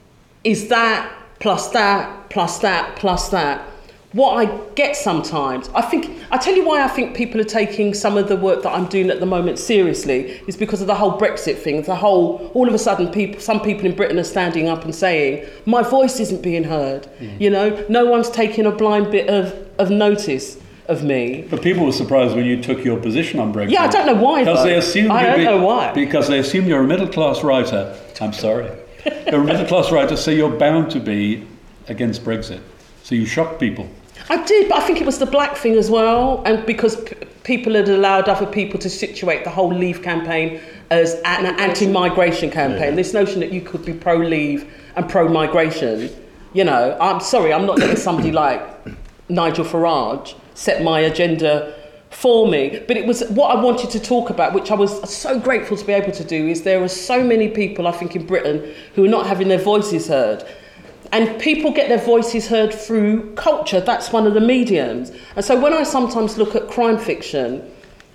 is that, plus that, plus that, plus that. What I get sometimes, I think, I tell you why I think people are taking some of the work that I'm doing at the moment seriously, is because of the whole Brexit thing. The whole, all of a sudden, people, some people in Britain are standing up and saying, my voice isn't being heard. Mm. You know, no one's taking a blind bit of, of notice of me. But people were surprised when you took your position on Brexit. Yeah, I don't know why. Because they assume I don't be, know why. Because they assume you're a middle class writer. I'm sorry. You're a middle class writer, so you're bound to be against Brexit. So you shocked people. I did, but I think it was the black thing as well, and because p- people had allowed other people to situate the whole Leave campaign as an anti-migration campaign. Yeah. This notion that you could be pro-Leave and pro-migration. You know, I'm sorry, I'm not letting somebody like Nigel Farage set my agenda for me. But it was what I wanted to talk about, which I was so grateful to be able to do, is there are so many people, I think, in Britain who are not having their voices heard. And people get their voices heard through culture. That's one of the mediums. And so when I sometimes look at crime fiction,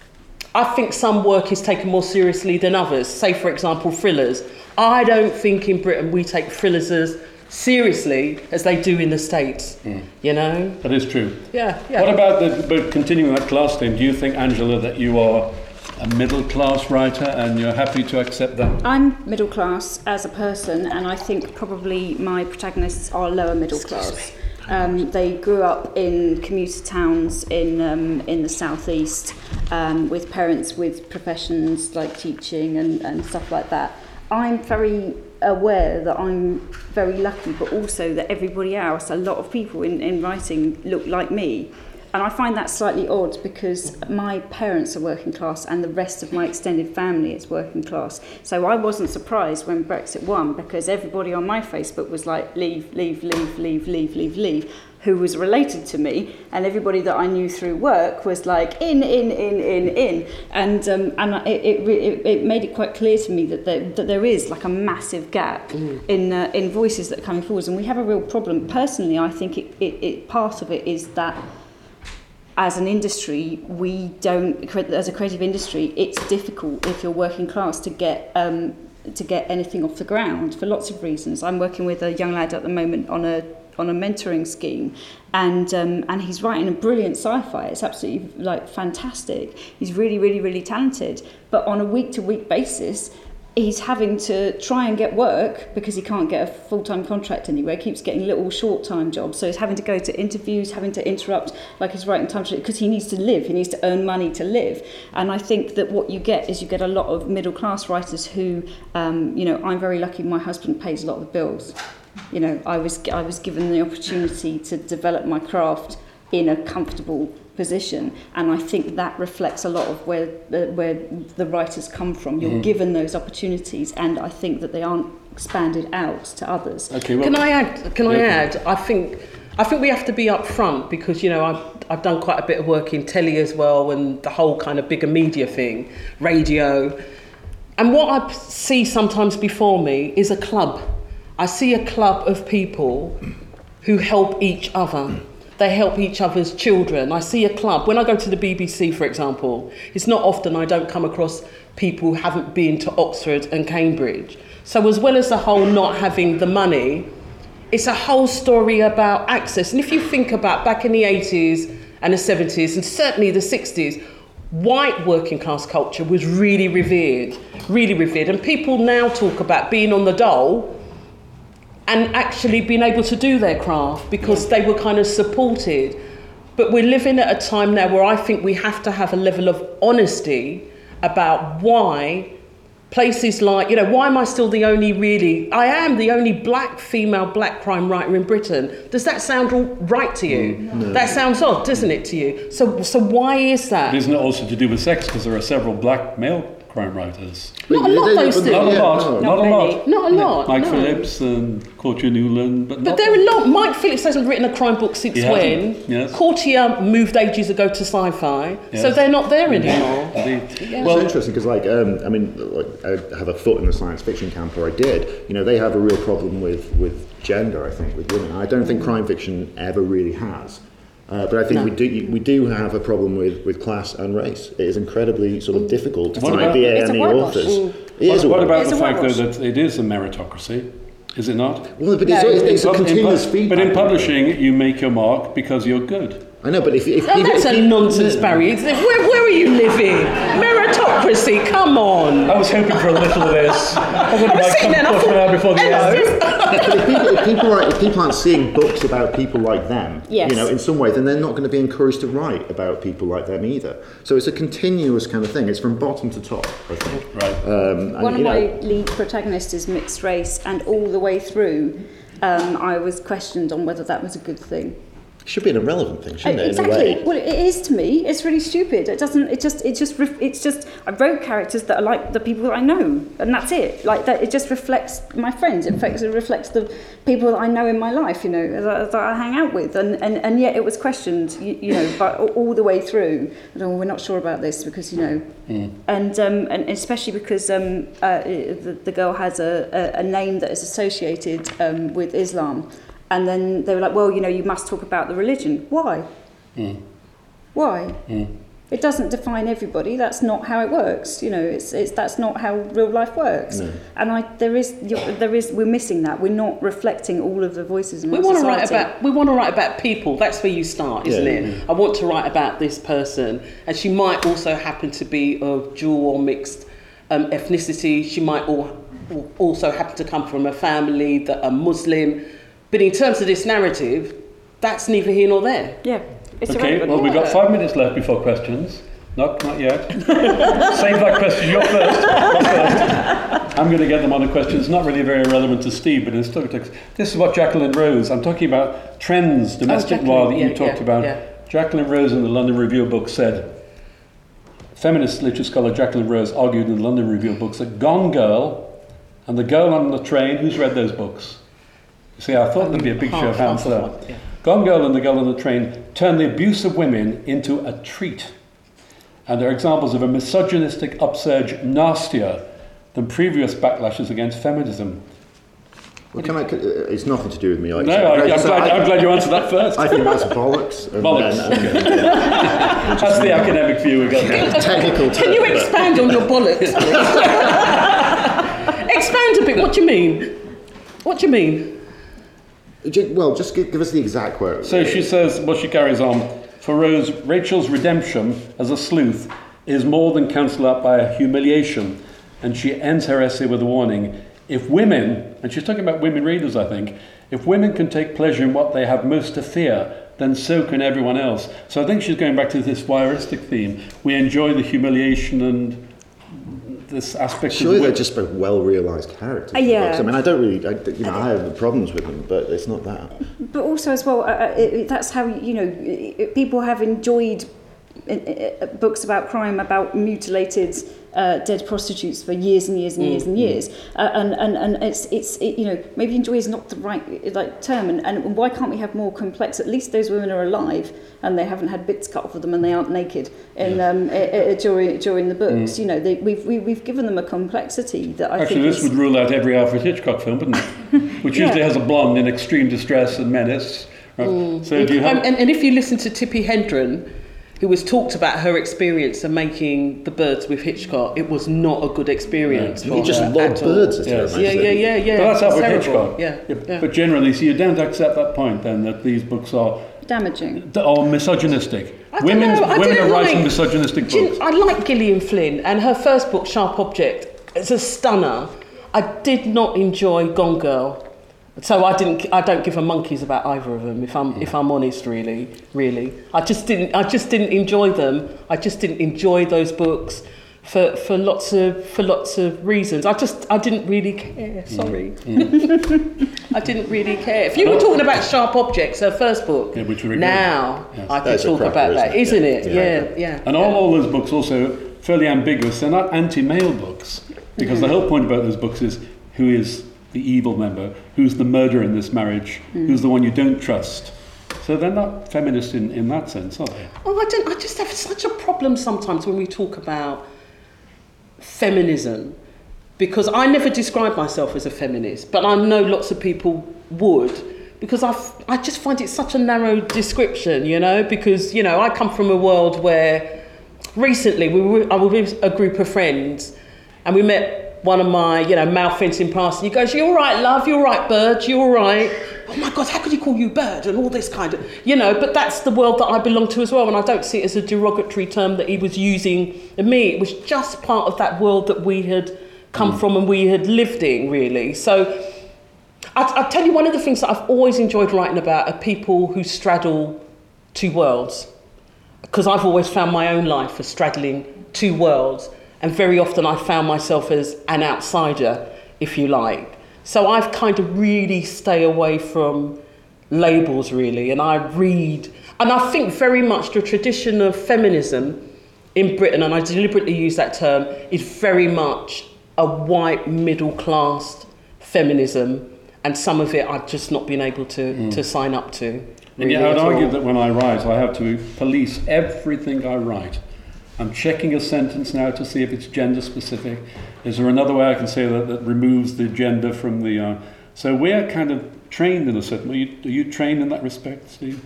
I think some work is taken more seriously than others. Say, for example, thrillers. I don't think in Britain we take thrillers as seriously as they do in the States, mm. you know? That is true. Yeah, yeah. What about, the, but continuing that class theme, do you think, Angela, that you are a middle-class writer and you're happy to accept that? I'm middle-class as a person, and I think probably my protagonists are lower middle-class. Um, they grew up in commuter towns in um, in the southeast um, with parents with professions like teaching and, and stuff like that. I'm very aware that I'm very lucky, but also that everybody else, a lot of people in, in writing look like me. And I find that slightly odd because my parents are working class and the rest of my extended family is working class. So I wasn't surprised when Brexit won, because everybody on my Facebook was like, leave, leave, leave, leave, leave, leave, leave, who was related to me. And everybody that I knew through work was like, in, in, in, in, in. And um, and it, it it made it quite clear to me that there, that there is like a massive gap mm. in uh, in voices that are coming forward. And we have a real problem. Personally, I think it, it, it part of it is that as an industry, we don't, as a creative industry, it's difficult if you're working class to get um, to get anything off the ground for lots of reasons. I'm working with a young lad at the moment on a on a mentoring scheme, and um, and he's writing a brilliant sci-fi. It's absolutely like fantastic. He's really, really, really talented. But on a week-to-week basis, he's having to try and get work because he can't get a full-time contract anywhere. He keeps getting little short-time jobs. So he's having to go to interviews, having to interrupt like his writing time because he needs to live. He needs to earn money to live. And I think that what you get is you get a lot of middle-class writers who, um, you know, I'm very lucky my husband pays a lot of the bills. You know, I was I was given the opportunity to develop my craft in a comfortable position, and I think that reflects a lot of where the, where the writers come from. You're mm-hmm. given those opportunities, and I think that they aren't expanded out to others. Okay, well, can I add? Can yeah, I add? I think I think we have to be upfront because you know I've I've done quite a bit of work in telly as well, and the whole kind of bigger media thing, radio. And what I see sometimes before me is a club. I see a club of people who help each other. They help each other's children. I see a club. When I go to the B B C, for example, it's not often I don't come across people who haven't been to Oxford and Cambridge. So as well as the whole not having the money, it's a whole story about access. And if you think about back in the eighties and the seventies, and certainly the sixties, white working class culture was really revered, really revered. And people now talk about being on the dole and actually being able to do their craft because yeah. they were kind of supported. But we're living at a time now where I think we have to have a level of honesty about why places like, you know, why am I still the only really, I am the only black female black crime writer in Britain. Does that sound all right to you? No. That sounds odd, doesn't it, to you? So so why is that? Isn't it also to do with sex? Because there are several black male crime writers. Not a lot, those Not a days. lot, no. not, Not a many. lot. Not a lot, Mike no. Phillips and Courtney Newland, but, But not there are a lot. Mike Phillips hasn't written a crime book since He when? hasn't, yes. Courtier moved ages ago to sci-fi, so Yes. they're not there anymore. Indeed. Yeah. Well, Well, it's interesting because, like, um, I mean, like, I have a foot in the science fiction camp, or I did. You know, they have a real problem with, with gender, I think, with women. I don't think crime fiction ever really has. Uh, but I think No. we do we do have a problem with, with class and race. It is incredibly sort of difficult to What find about- B A It's a M E whitewash. authors. Mm. It what, is a what about It's the a fact though, whitewash. that it is a meritocracy? Is it not? Well, but it's, No. it's, it's a In pub- in continuous pub- feedback. But in publishing, you make your mark because you're good. I know, but if, if Oh, people, that's if a people- nonsense, Barry. It's- Where, where are you living? Meritocracy, come on. I was hoping for a little of this. I would I was have sitting there and I come thought, an hour before the end. But if people, if people, are, if people aren't seeing books about people like them, Yes. you know, in some way, then they're not going to be encouraged to write about people like them either. So it's a continuous kind of thing. It's from bottom to top, I think. Right. Um, and, One of you know, my lead protagonists is mixed race, and all the way through, um, I was questioned on whether that was a good thing. should be an irrelevant thing, shouldn't it? Exactly. In a way. Well, it is to me. It's really stupid. It doesn't. It just. It just. Ref, it's just. I wrote characters that are like the people that I know, and that's it. Like that. It just reflects my friends. It reflects. It reflects the people that I know in my life. You know, that, that I hang out with, and, and, and yet it was questioned. You, you know, but all, all the way through. Oh, we're not sure about this because you know, mm. and um, and especially because um, uh, the, the girl has a, a, a name that is associated um, with Islam. And then they were like, well, you know, you must talk about the religion. Why? Mm. Why? Mm. It doesn't define everybody. That's not how it works. You know, it's it's that's not how real life works. No. And I there is there is we're missing that. We're not reflecting all of the voices in we our want society. to write about we want to write about people. That's where you start, isn't yeah, it? Yeah. I want to write about this person, and she might also happen to be of dual or mixed um, ethnicity. She might all, also happen to come from a family that are Muslim. But in terms of this narrative, that's neither here nor there. Yeah. It's Okay, irrelevant. well, we've got five minutes left before questions. Not, not yet. Save that question. You're first. You're first. I'm going to get them on the questions. Not really very relevant to Steve, but it's still. This is what Jacqueline Rose. I'm talking about trends, domestic oh, law that yeah, you talked yeah, about. Yeah. Jacqueline Rose in the London Review of Books said. Feminist literature scholar Jacqueline Rose argued in the London Review of Books that Gone Girl and The Girl on the Train. Who's read those books? See, I thought there'd be a big show of hands for that. Yeah. Gone Girl and The Girl on the Train turn the abuse of women into a treat. And they're examples of a misogynistic upsurge nastier than previous backlashes against feminism. Well, can I, it's nothing to do with me. Like, No, so, I, I'm, so glad, I, I'm glad you answered that first. I think that's bollocks. And Bollocks. Then, and, yeah. That's the academic view we got. Technical Can you term, but- expand on your bollocks? Expand a bit. What do you mean? What do you mean? Well, just give, give us the exact quote. So she says, well, she carries on. For Rose, Rachel's redemption as a sleuth is more than cancelled out by a humiliation. And she ends her essay with a warning. If women, and she's talking about women readers, I think, if women can take pleasure in what they have most to fear, then so can everyone else. So I think she's going back to this voyeuristic theme. We enjoy the humiliation and this aspect Surely of they're the just very well-realised characters. Uh, yeah. I mean, I don't really, I, you know, I have problems with them, but it's not that. But also as well, uh, it, it, that's how, you know, it, people have enjoyed uh, uh, books about crime, about mutilated uh, dead prostitutes for years and years and years mm. and years. Uh, and, and, and it's, it's it, you know, maybe enjoy is not the right like term. And, and why can't we have more complex? At least those women are alive and they haven't had bits cut off of them and they aren't naked in, yeah. um, uh, during, during the books. Mm. You know, they, we've, we, we've given them a complexity that I Actually, think this is... would rule out every Alfred Hitchcock film, wouldn't it? Which usually yeah. has a blonde in extreme distress and menace. Right? Mm. So do you have... and, and if you listen to Tippi Hedren, who was talked about her experience of making The Birds with Hitchcock, it was not a good experience. Yeah. He just loved birds. Yes. Yeah, yeah, yeah, yeah. But that's Alfred Hitchcock. Yeah. Yeah. yeah. But generally, so you don't accept that point then, that these books are... damaging. Or misogynistic. I Women, know, I women are like, writing misogynistic books. You know, I like Gillian Flynn, and her first book, Sharp Object, it's a stunner. I did not enjoy Gone Girl. So I didn't. I don't give a monkeys about either of them. If I'm, mm. if I'm honest, really, really, I just didn't. I just didn't enjoy them. I just didn't enjoy those books for, for lots of for lots of reasons. I just I didn't really care. Sorry, mm. Mm. I didn't really care. If you were talking about Sharp Objects, her first book, yeah, which now yes. I could talk about that, isn't it? Yeah, yeah, yeah. yeah. And all, all those books also fairly ambiguous. They're not anti-male books because mm. the whole point about those books is who is the evil member, who's the murderer in this marriage, mm. who's the one you don't trust. So they're not feminist in, in that sense, are they? Oh, I don't. I just have such a problem sometimes when we talk about feminism, because I never describe myself as a feminist, but I know lots of people would, because I I just find it such a narrow description, you know, because, you know, I come from a world where recently we were, I was with a group of friends and we met one of my, you know, male friends in class, and he goes, "You all right, love? You all right, Bird? You all right?" Oh my God, how could he call you Bird? And all this kind of, you know, but that's the world that I belong to as well, and I don't see it as a derogatory term that he was using of me. It was just part of that world that we had come mm. from and we had lived in, really. So I, I tell you, one of the things that I've always enjoyed writing about are people who straddle two worlds, because I've always found my own life as straddling two worlds. And very often I found myself as an outsider, if you like. So I've kind of really stay away from labels, really. And I read, and I think very much the tradition of feminism in Britain, and I deliberately use that term, is very much a white middle class feminism. And some of it I've just not been able to, mm. to sign up to. Really, and yet I'd argue that when I write, I have to police everything I write. I'm checking a sentence now to see if it's gender specific. Is there another way I can say that that removes the gender from the... Uh, so we're kind of trained in a certain way. Are you, are you trained in that respect, Steve?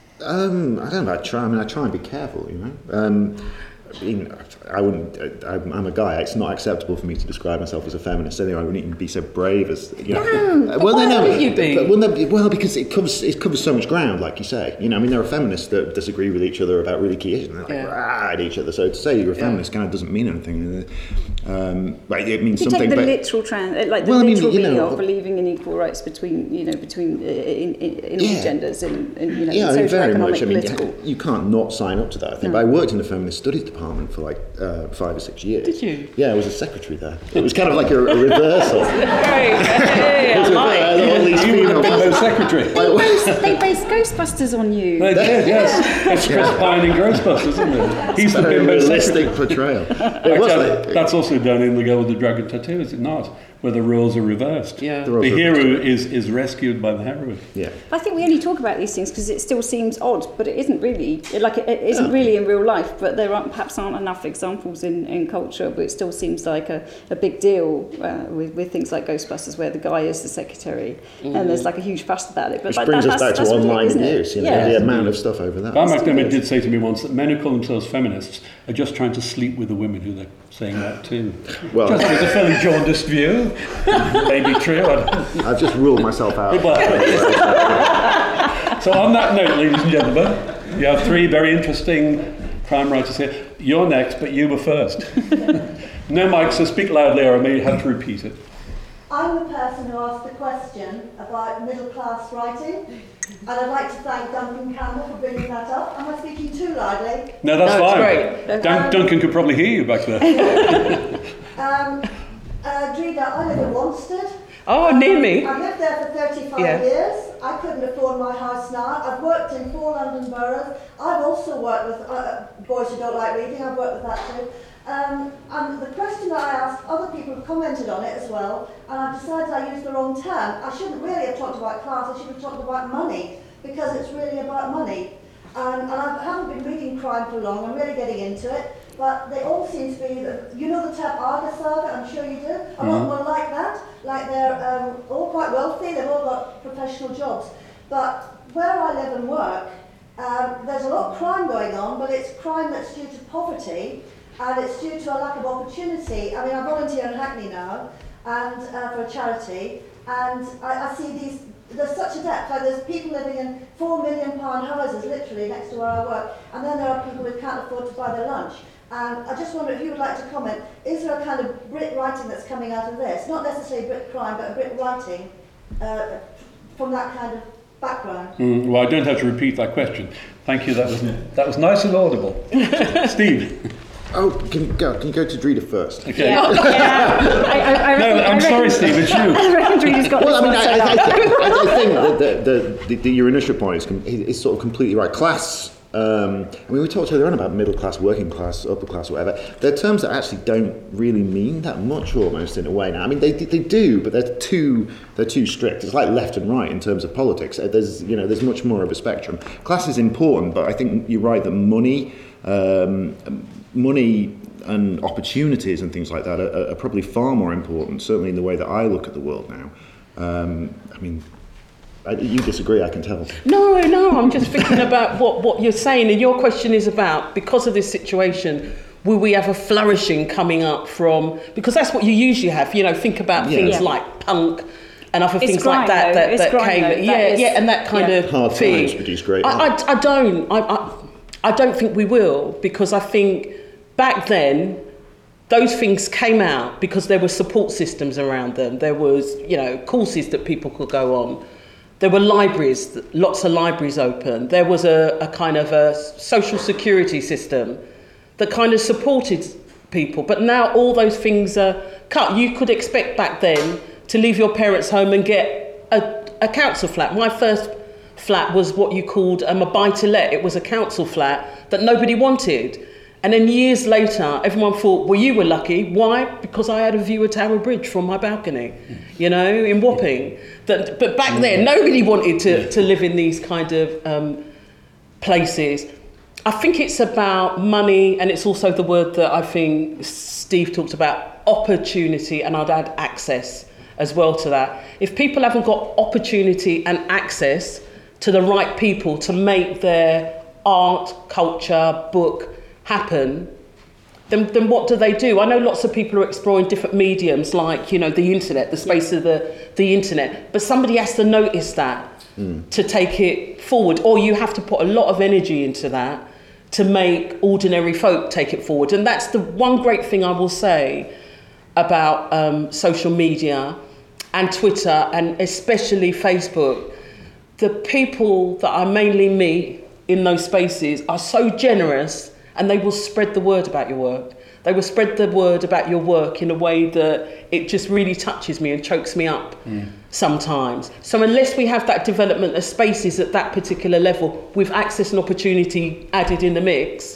Um, I don't know. I try. I mean, I try and be careful. You know. Um, I mean, I wouldn't. I'm, I'm a guy. It's not acceptable for me to describe myself as a feminist. Anyway, I wouldn't even be so brave as you know. No, well, why no, would you be? But, well, no, well, because it covers it covers so much ground, like you say. You know, I mean, there are feminists that disagree with each other about really key issues, and they're like yeah. rah, at each other. So to say you're a feminist yeah. kind of doesn't mean anything. Um, like it means you something. Take the but, literal trans, like the well, literal I mean, meaning know, of believing in equal rights between you know between uh, in, in, in yeah. all genders in, in you know yeah, social, I mean, very economic, much. I mean, political. you can't not sign up to that. I think. No. But I worked in the feminist studies department for like. Uh, five or six years. Did you? Yeah, I was a secretary there. It was kind of like a, a reversal. Great. Hey, I like. Uh, all these female bimbo secretary. They based, they based Ghostbusters on you. They did, yes. It's Chris Pine in Ghostbusters, isn't it? He's the bimbo secretary. portrayal. It Actually, was like, that's also done in The Girl with the Dragon Tattoo, is it not? Where the roles are reversed. Yeah. The, the hero is, is rescued by the heroine. Yeah. I think we only talk about these things because it still seems odd, but it isn't really. Like it, it isn't really in real life. But there aren't perhaps aren't enough examples in, in culture. But it still seems like a, a big deal uh, with, with things like Ghostbusters, where the guy is the secretary, mm. and there's like a huge fuss about it. But Which like, brings that, us back that's, to that's online weird, abuse. You know, yeah. the amount of stuff over that. Val McDermott did say to me once that men who call themselves feminists are just trying to sleep with the women who they're saying that to. Well, just as a fairly jaundiced view. Maybe true. I've just ruled myself out. So on that note, ladies and gentlemen, you have three very interesting crime writers here. You're next, but you were first. No mic, so speak loudly or I may have to repeat it. I'm the person who asked the question about middle-class writing, and I'd like to thank Duncan Campbell for bringing that up. Am I speaking too loudly? No, that's no, fine. Great. Dun- Um, Duncan could probably hear you back there. um, uh, Drida, I live in Wanstead. Oh, um, near me. I've lived there for thirty-five Yeah. years. I couldn't afford my house now. I've worked in four London boroughs. I've also worked with uh, boys who don't like reading. I've worked with that too. Um, and the question that I asked, other people have commented on it as well, and I've decided I used the wrong term. I shouldn't really have talked about class, I should have talked about money, because it's really about money. Um, and I haven't been reading crime for long, I'm really getting into it, but they all seem to be, the, you know the term Arga Saga, I'm sure you do, a mm-hmm. lot more like that, like they're um, all quite wealthy, they've all got professional jobs. But where I live and work, um, there's a lot of crime going on, but it's crime that's due to poverty, and it's due to a lack of opportunity. I mean, I volunteer in Hackney now, and uh, for a charity, and I, I see these, there's such a depth, like there's people living in four million pound houses, literally, next to where I work, and then there are people who can't afford to buy their lunch. And I just wonder if you would like to comment, is there a kind of Brit writing that's coming out of this? Not necessarily Brit crime, but a Brit writing uh, from that kind of background. Mm, well, I don't have to repeat that question. Thank you, that was, that was nice and audible. Steve? Oh, can you go, can you go to Drita first? Okay. Yeah. yeah. I, I, I no, reckon, I'm I sorry, reckon, Steve, it's you. I reckon Drita's got Well, I this mean, one I, set I, up. I, think, I, I think that the, the, the, your initial point is, com- is sort of completely right. Class, um, I mean, we talked earlier on about middle class, working class, upper class, whatever. They're terms that actually don't really mean that much, almost, in a way now. I mean, they they do, but they're too they're too strict. It's like left and right in terms of politics. There's you know there's much more of a spectrum. Class is important, but I think you're right that money, um, money. and opportunities and things like that are, are probably far more important, certainly in the way that I look at the world now. Um, I mean, I, you disagree, I can tell. No, no, I'm just thinking about what, what you're saying, and your question is about, because of this situation, will we have a flourishing coming up from, because that's what you usually have, you know, think about Yeah. things Yeah. like punk and other It's things grime, like that though. that, It's that grime, came, though. That yeah, is- yeah, and that kind yeah. of Hard thing. times produce great I, art. I, I don't, I, I, I don't think we will, because I think back then, those things came out because there were support systems around them. There was, you know, courses that people could go on. There were libraries, lots of libraries open. There was a, a kind of a social security system that kind of supported people. But now all those things are cut. You could expect back then to leave your parents' home and get a, a council flat. My first flat was what you called um, a buy-to-let. It was a council flat that nobody wanted. And then years later, everyone thought, well, you were lucky. Why? Because I had a view of Tower Bridge from my balcony, you know, in Wapping. That, but back then, nobody wanted to, to live in these kind of um, places. I think it's about money, and it's also the word that I think Steve talked about, opportunity, and I'd add access as well to that. If people haven't got opportunity and access to the right people to make their art, culture, book, happen, then then what do they do? I know lots of people are exploring different mediums, like, you know, the internet, the space yeah. of the, the internet, but somebody has to notice that mm. to take it forward, or you have to put a lot of energy into that to make ordinary folk take it forward. And that's the one great thing I will say about um, social media and Twitter, and especially Facebook. The people that I mainly meet in those spaces are so generous, and they will spread the word about your work. They will spread the word about your work in a way that it just really touches me and chokes me up mm. sometimes. So unless we have that development of spaces at that particular level with access and opportunity added in the mix,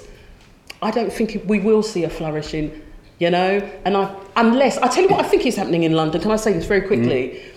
I don't think we will see a flourishing, you know? And I, unless, I tell you what I think is happening in London, can I say this very quickly? Mm.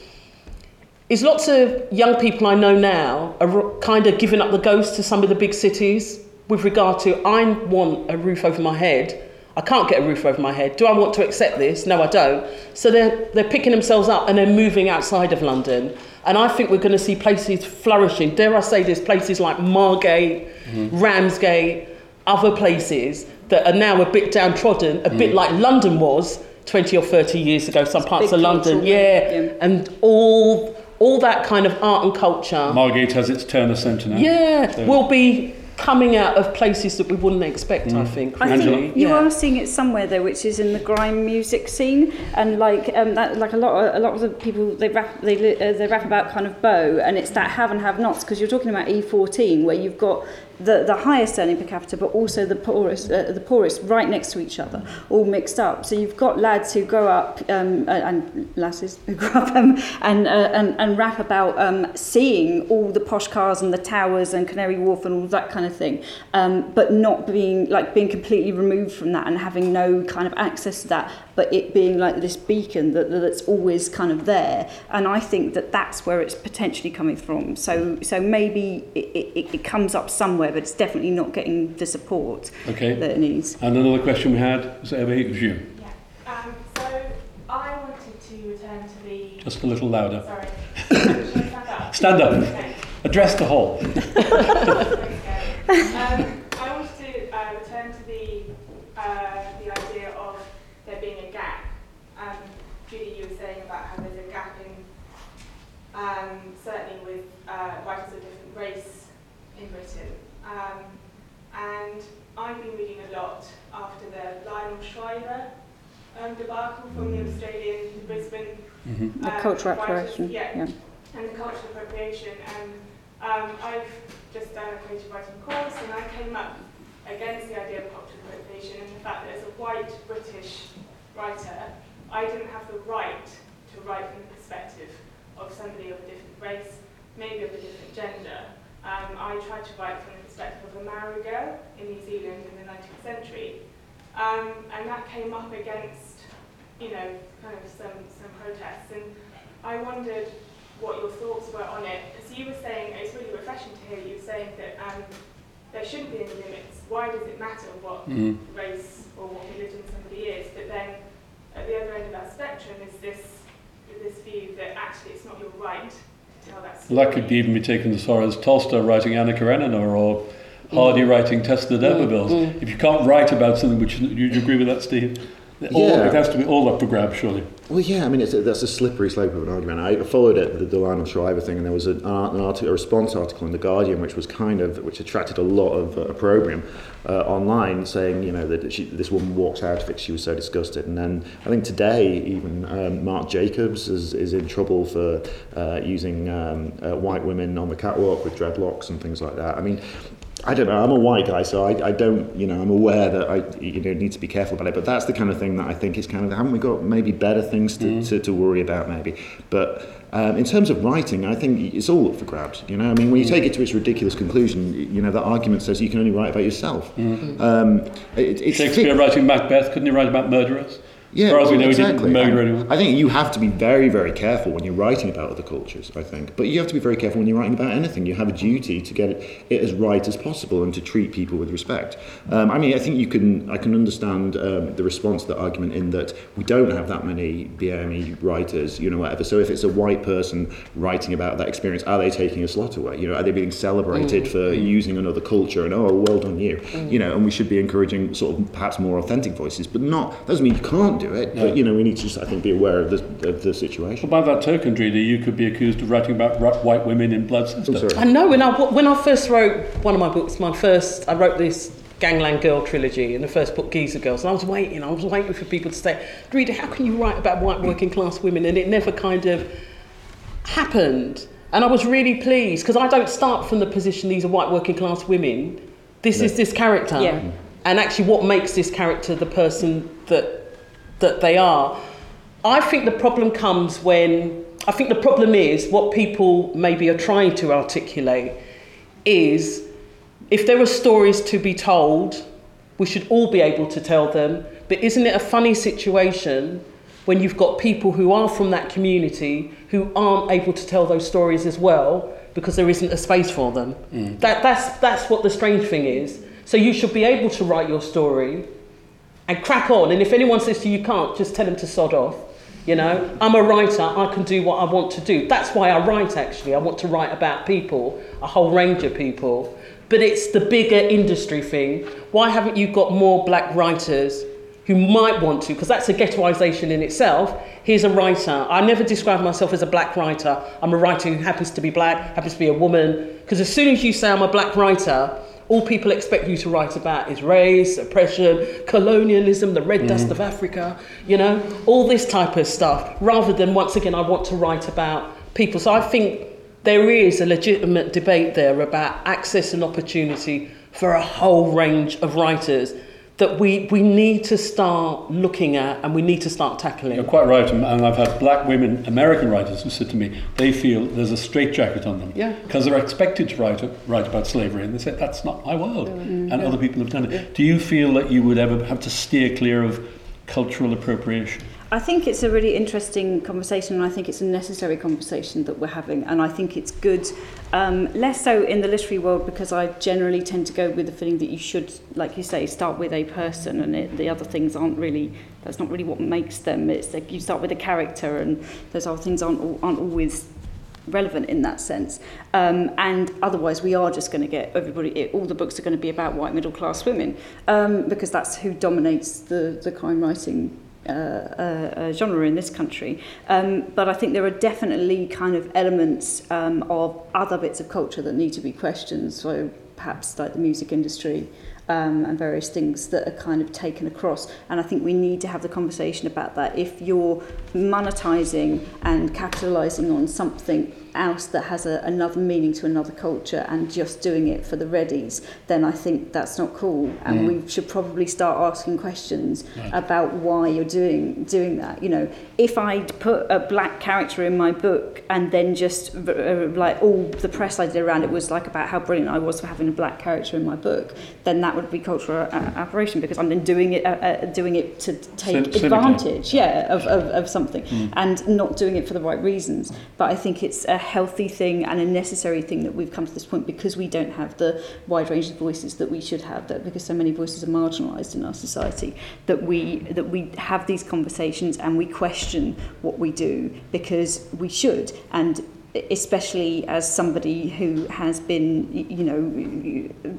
Is lots of young people I know now are kind of giving up the ghost to some of the big cities with regard to, I want a roof over my head. I can't get a roof over my head. Do I want to accept this? No, I don't. So they're, they're picking themselves up and they're moving outside of London. And I think we're going to see places flourishing. Dare I say this, places like Margate, mm-hmm. Ramsgate, other places that are now a bit downtrodden, a mm-hmm. bit like London was twenty or thirty years ago, some it's parts of London. Yeah. yeah. And all all that kind of art and culture. Margate has its Turner Centre now. Yeah, so. will be coming out of places that we wouldn't expect, mm. I think. I really. think you yeah. are seeing it somewhere though, which is in the grime music scene, and like um, that, like a lot of a lot of the people they rap they uh, they rap about kind of Bow, and it's that have and have nots, because you're talking about E fourteen where you've got the, the highest earning per capita, but also the poorest, uh, the poorest right next to each other, all mixed up. So you've got lads who grow up, um, and lasses who grow up um, and, uh, and and rap about um, seeing all the posh cars and the towers and Canary Wharf and all that kind of thing, um, but not being like being completely removed from that and having no kind of access to that, but it being like this beacon that that's always kind of there. And I think that that's where it's potentially coming from. So so maybe it, it, it comes up somewhere, but it's definitely not getting the support okay. that it needs. And another question we had was Eva, it was you. Yeah. Um, so I wanted to return to the. Just a little louder. Sorry. Should I stand up? Stand up. Okay. Address the whole. um, I wanted to uh, return to the uh, the idea of there being a gap. Um, Judy, you were saying about how there's a gap in, um, certainly with uh, writers of different race in Britain. Um, and I've been reading a lot after the Lionel Shriver um, debacle from the Australian, the Brisbane. Mm-hmm. The um, cultural writers, appropriation. Yeah, Yeah. and the cultural appropriation. And um, I've just done a creative writing course, and I came up against the idea of cultural appropriation and the fact that as a white British writer, I didn't have the right to write from the perspective of somebody of a different race, maybe of a different gender. Um, I tried to write from the perspective of a Maori girl in New Zealand in the nineteenth century, um, and that came up against, you know, kind of some, some protests. And I wondered what your thoughts were on it. As you were saying, it's really refreshing to hear you saying that um, there shouldn't be any limits. Why does it matter what mm. race or what religion somebody is? But then at the other end of that spectrum is this this view that actually it's not your right to tell that story. Well, that could even be taken as far as Tolstoy writing Anna Karenina or Hardy mm. writing Test of the D'Urbervilles. Mm. If you can't write about something, which you agree with that, Steve? All, yeah. It has to be all up for grabs, surely. Well, yeah, I mean, it's a, that's a slippery slope of an argument. I followed it, the, the Lionel Shriver thing, and there was a, an article, a response article in The Guardian, which was kind of, which attracted a lot of uh, opprobrium uh, online, saying, you know, that she, this woman walked out of it, she was so disgusted. And then I think today, even um, Marc Jacobs is, is in trouble for uh, using um, uh, white women on the catwalk with dreadlocks and things like that. I mean, I don't know, I'm a white guy, so I, I don't, you know, I'm aware that I you know, need to be careful about it, but that's the kind of thing that I think is kind of, haven't we got maybe better things to, mm. to, to worry about maybe? But um, in terms of writing, I think it's all up for grabs, you know, I mean, when you take it to its ridiculous conclusion, you know, that argument says you can only write about yourself. Mm. Um, it, it's Shakespeare writing Macbeth, couldn't he write about murderers? Yeah, as far as we well, know, exactly. he didn't murder anyone. I think you have to be very, very careful when you're writing about other cultures, I think. But you have to be very careful when you're writing about anything. You have a duty to get it, it as right as possible and to treat people with respect. Um, I mean, I think you can. I can understand um, the response to that argument in that we don't have that many B M E writers, you know, whatever. So if it's a white person writing about that experience, are they taking a slot away? You know, are they being celebrated mm. for mm. using another culture? And oh, well done you. Mm. You know, and we should be encouraging sort of perhaps more authentic voices, but not doesn't mean you can't do it. No. But you know. We need to just, I think, be aware of the, of the situation. Well, by that token, Judy, you could be accused of writing about r- white women in Blood Sister. Oh, I know, when I, when I first wrote one of my books, my first, I wrote this Gangland Girl trilogy, and the first book, Geezer Girls, and I was waiting, I was waiting for people to say, Reader, how can you write about white working class women? And it never kind of happened. And I was really pleased, because I don't start from the position, these are white working class women. This no. is this character. Yeah. And actually what makes this character the person that that they are. I think the problem comes when, I think the problem is what people maybe are trying to articulate is if there are stories to be told, we should all be able to tell them, but isn't it a funny situation when you've got people who are from that community who aren't able to tell those stories as well because there isn't a space for them? Mm. That, that's, that's what the strange thing is. So you should be able to write your story and crack on. And if anyone says to you, you can't, just tell them to sod off. You know, I'm a writer, I can do what I want to do. That's why I write, actually. I want to write about people, a whole range of people. But it's the bigger industry thing. Why haven't you got more black writers who might want to? Because that's a ghettoisation in itself. Here's a writer. I never describe myself as a black writer. I'm a writer who happens to be black, happens to be a woman. Because as soon as you say I'm a black writer, all people expect you to write about is race, oppression, colonialism, the red mm. dust of Africa, you know, all this type of stuff, rather than, once again, I want to write about people. So I think there is a legitimate debate there about access and opportunity for a whole range of writers that we, we need to start looking at and we need to start tackling. You're quite right, and I've had black women, American writers, who said to me, they feel there's a straitjacket on them. Yeah. Because they're expected to write, write about slavery, and they say, that's not my world. Mm-hmm. And other people have done it. Yeah. Do you feel that you would ever have to steer clear of cultural appropriation? I think it's a really interesting conversation, and I think it's a necessary conversation that we're having, and I think it's good, um, less so in the literary world, because I generally tend to go with the feeling that you should, like you say, start with a person, and it, the other things aren't really, that's not really what makes them. It's like you start with a character, and those other things aren't aren't always relevant in that sense. Um, and otherwise we are just going to get everybody, it, all the books are going to be about white middle class women, um, because that's who dominates the, the crime writing Uh, uh, uh, genre in this country. Um, but I think there are definitely kind of elements um, of other bits of culture that need to be questioned. So perhaps like the music industry um, and various things that are kind of taken across. And I think we need to have the conversation about that. If you're monetizing and capitalizing on something else that has a, another meaning to another culture and just doing it for the readies, then I think that's not cool, and mm. we should probably start asking questions right. about why you're doing doing that. You know, if I'd put a black character in my book and then just uh, like all the press I did around it was like about how brilliant I was for having a black character in my book, then that would be cultural uh, aberration, because I'm then doing it uh, uh, doing it to take Cyn- advantage yeah of, of, of something mm. and not doing it for the right reasons. But I think it's a healthy thing and a necessary thing that we've come to this point, because we don't have the wide range of voices that we should have, that because so many voices are marginalised in our society, that we that we have these conversations and we question what we do, because we should. And especially as somebody who has been, you know,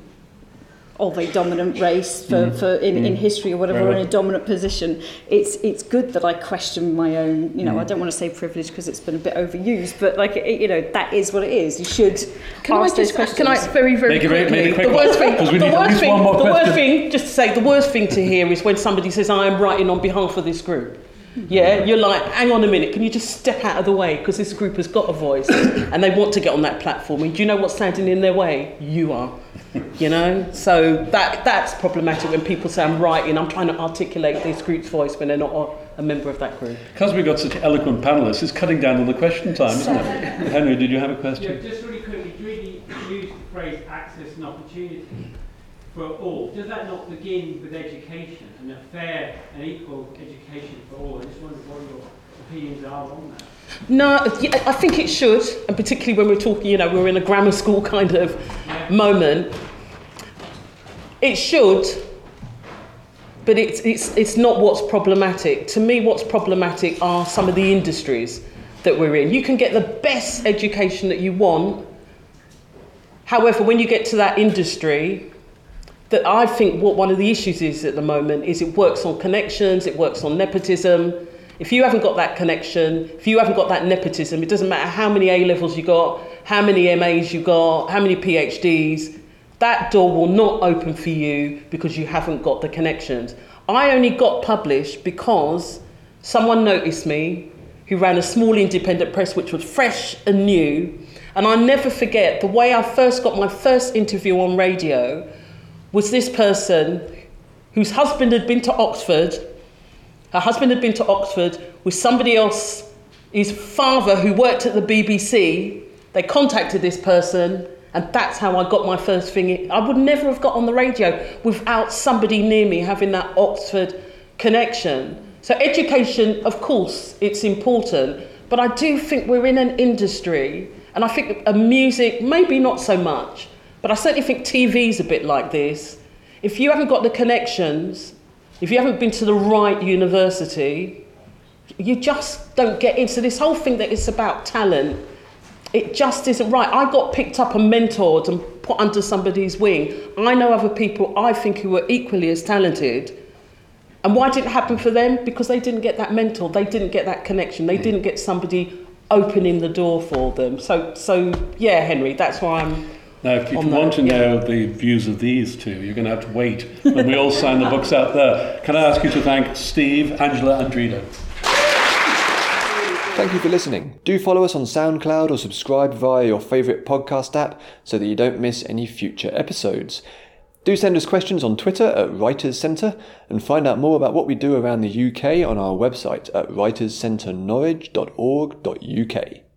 of a dominant race for, mm. for in, mm. in history or whatever, right. or in a dominant position, it's it's good that I question my own, you know, mm. I don't want to say privilege because it's been a bit overused, but like, it, you know, that is what it is. You should can ask I just, those questions. Can I very, very make quickly, it, make it quick the worst thing, the worst thing, the worst thing, just to say, the worst thing to hear is when somebody says, I am writing on behalf of this group. Yeah, you're like, hang on a minute, can you just step out of the way, because this group has got a voice and they want to get on that platform, and do you know what's standing in their way? You are. You know, so that that's problematic when people say I'm writing, I'm trying to articulate this group's voice when they're not a, a member of that group. Because we've got such eloquent panellists, it's cutting down on the question time, isn't it? Henry, did you have a question? Yeah, just really quickly, do you use the phrase access and opportunity for all? Does that not begin with education and a fair and equal education for all? I just wonder what your opinions are on that. No, I think it should, and particularly when we're talking, you know, we're in a grammar school kind of moment. It should, but it's it's it's not what's problematic. To me, what's problematic are some of the industries that we're in. You can get the best education that you want. However, when you get to that industry, that I think what one of the issues is at the moment is it works on connections, it works on nepotism. If you haven't got that connection, if you haven't got that nepotism, it doesn't matter how many A-levels you got, how many M As you got, how many P H Ds, that door will not open for you because you haven't got the connections. I only got published because someone noticed me who ran a small independent press which was fresh and new. And I'll never forget the way I first got my first interview on radio was this person whose husband had been to Oxford. Her husband had been to Oxford with somebody else, his father, who worked at the B B C. They contacted this person, and that's how I got my first thing. I would never have got on the radio without somebody near me having that Oxford connection. So education, of course, it's important, but I do think we're in an industry, and I think a music, maybe not so much, but I certainly think T V's a bit like this. If you haven't got the connections, if you haven't been to the right university, you just don't get into this whole thing that it's about talent. It just isn't right. I got picked up and mentored and put under somebody's wing. I know other people I think who are equally as talented. And why did it happen for them? Because they didn't get that mentor. They didn't get that connection. They didn't get somebody opening the door for them. So, so yeah, Henry, that's why I'm... Now, if you want to know the views of these two, you're going to have to wait when we all sign the books out there. Can I ask you to thank Steve, Angela and Drina? Thank you for listening. Do follow us on SoundCloud or subscribe via your favourite podcast app so that you don't miss any future episodes. Do send us questions on Twitter at Writers Centre and find out more about what we do around the U K on our website at writers centre norwich dot org dot U K.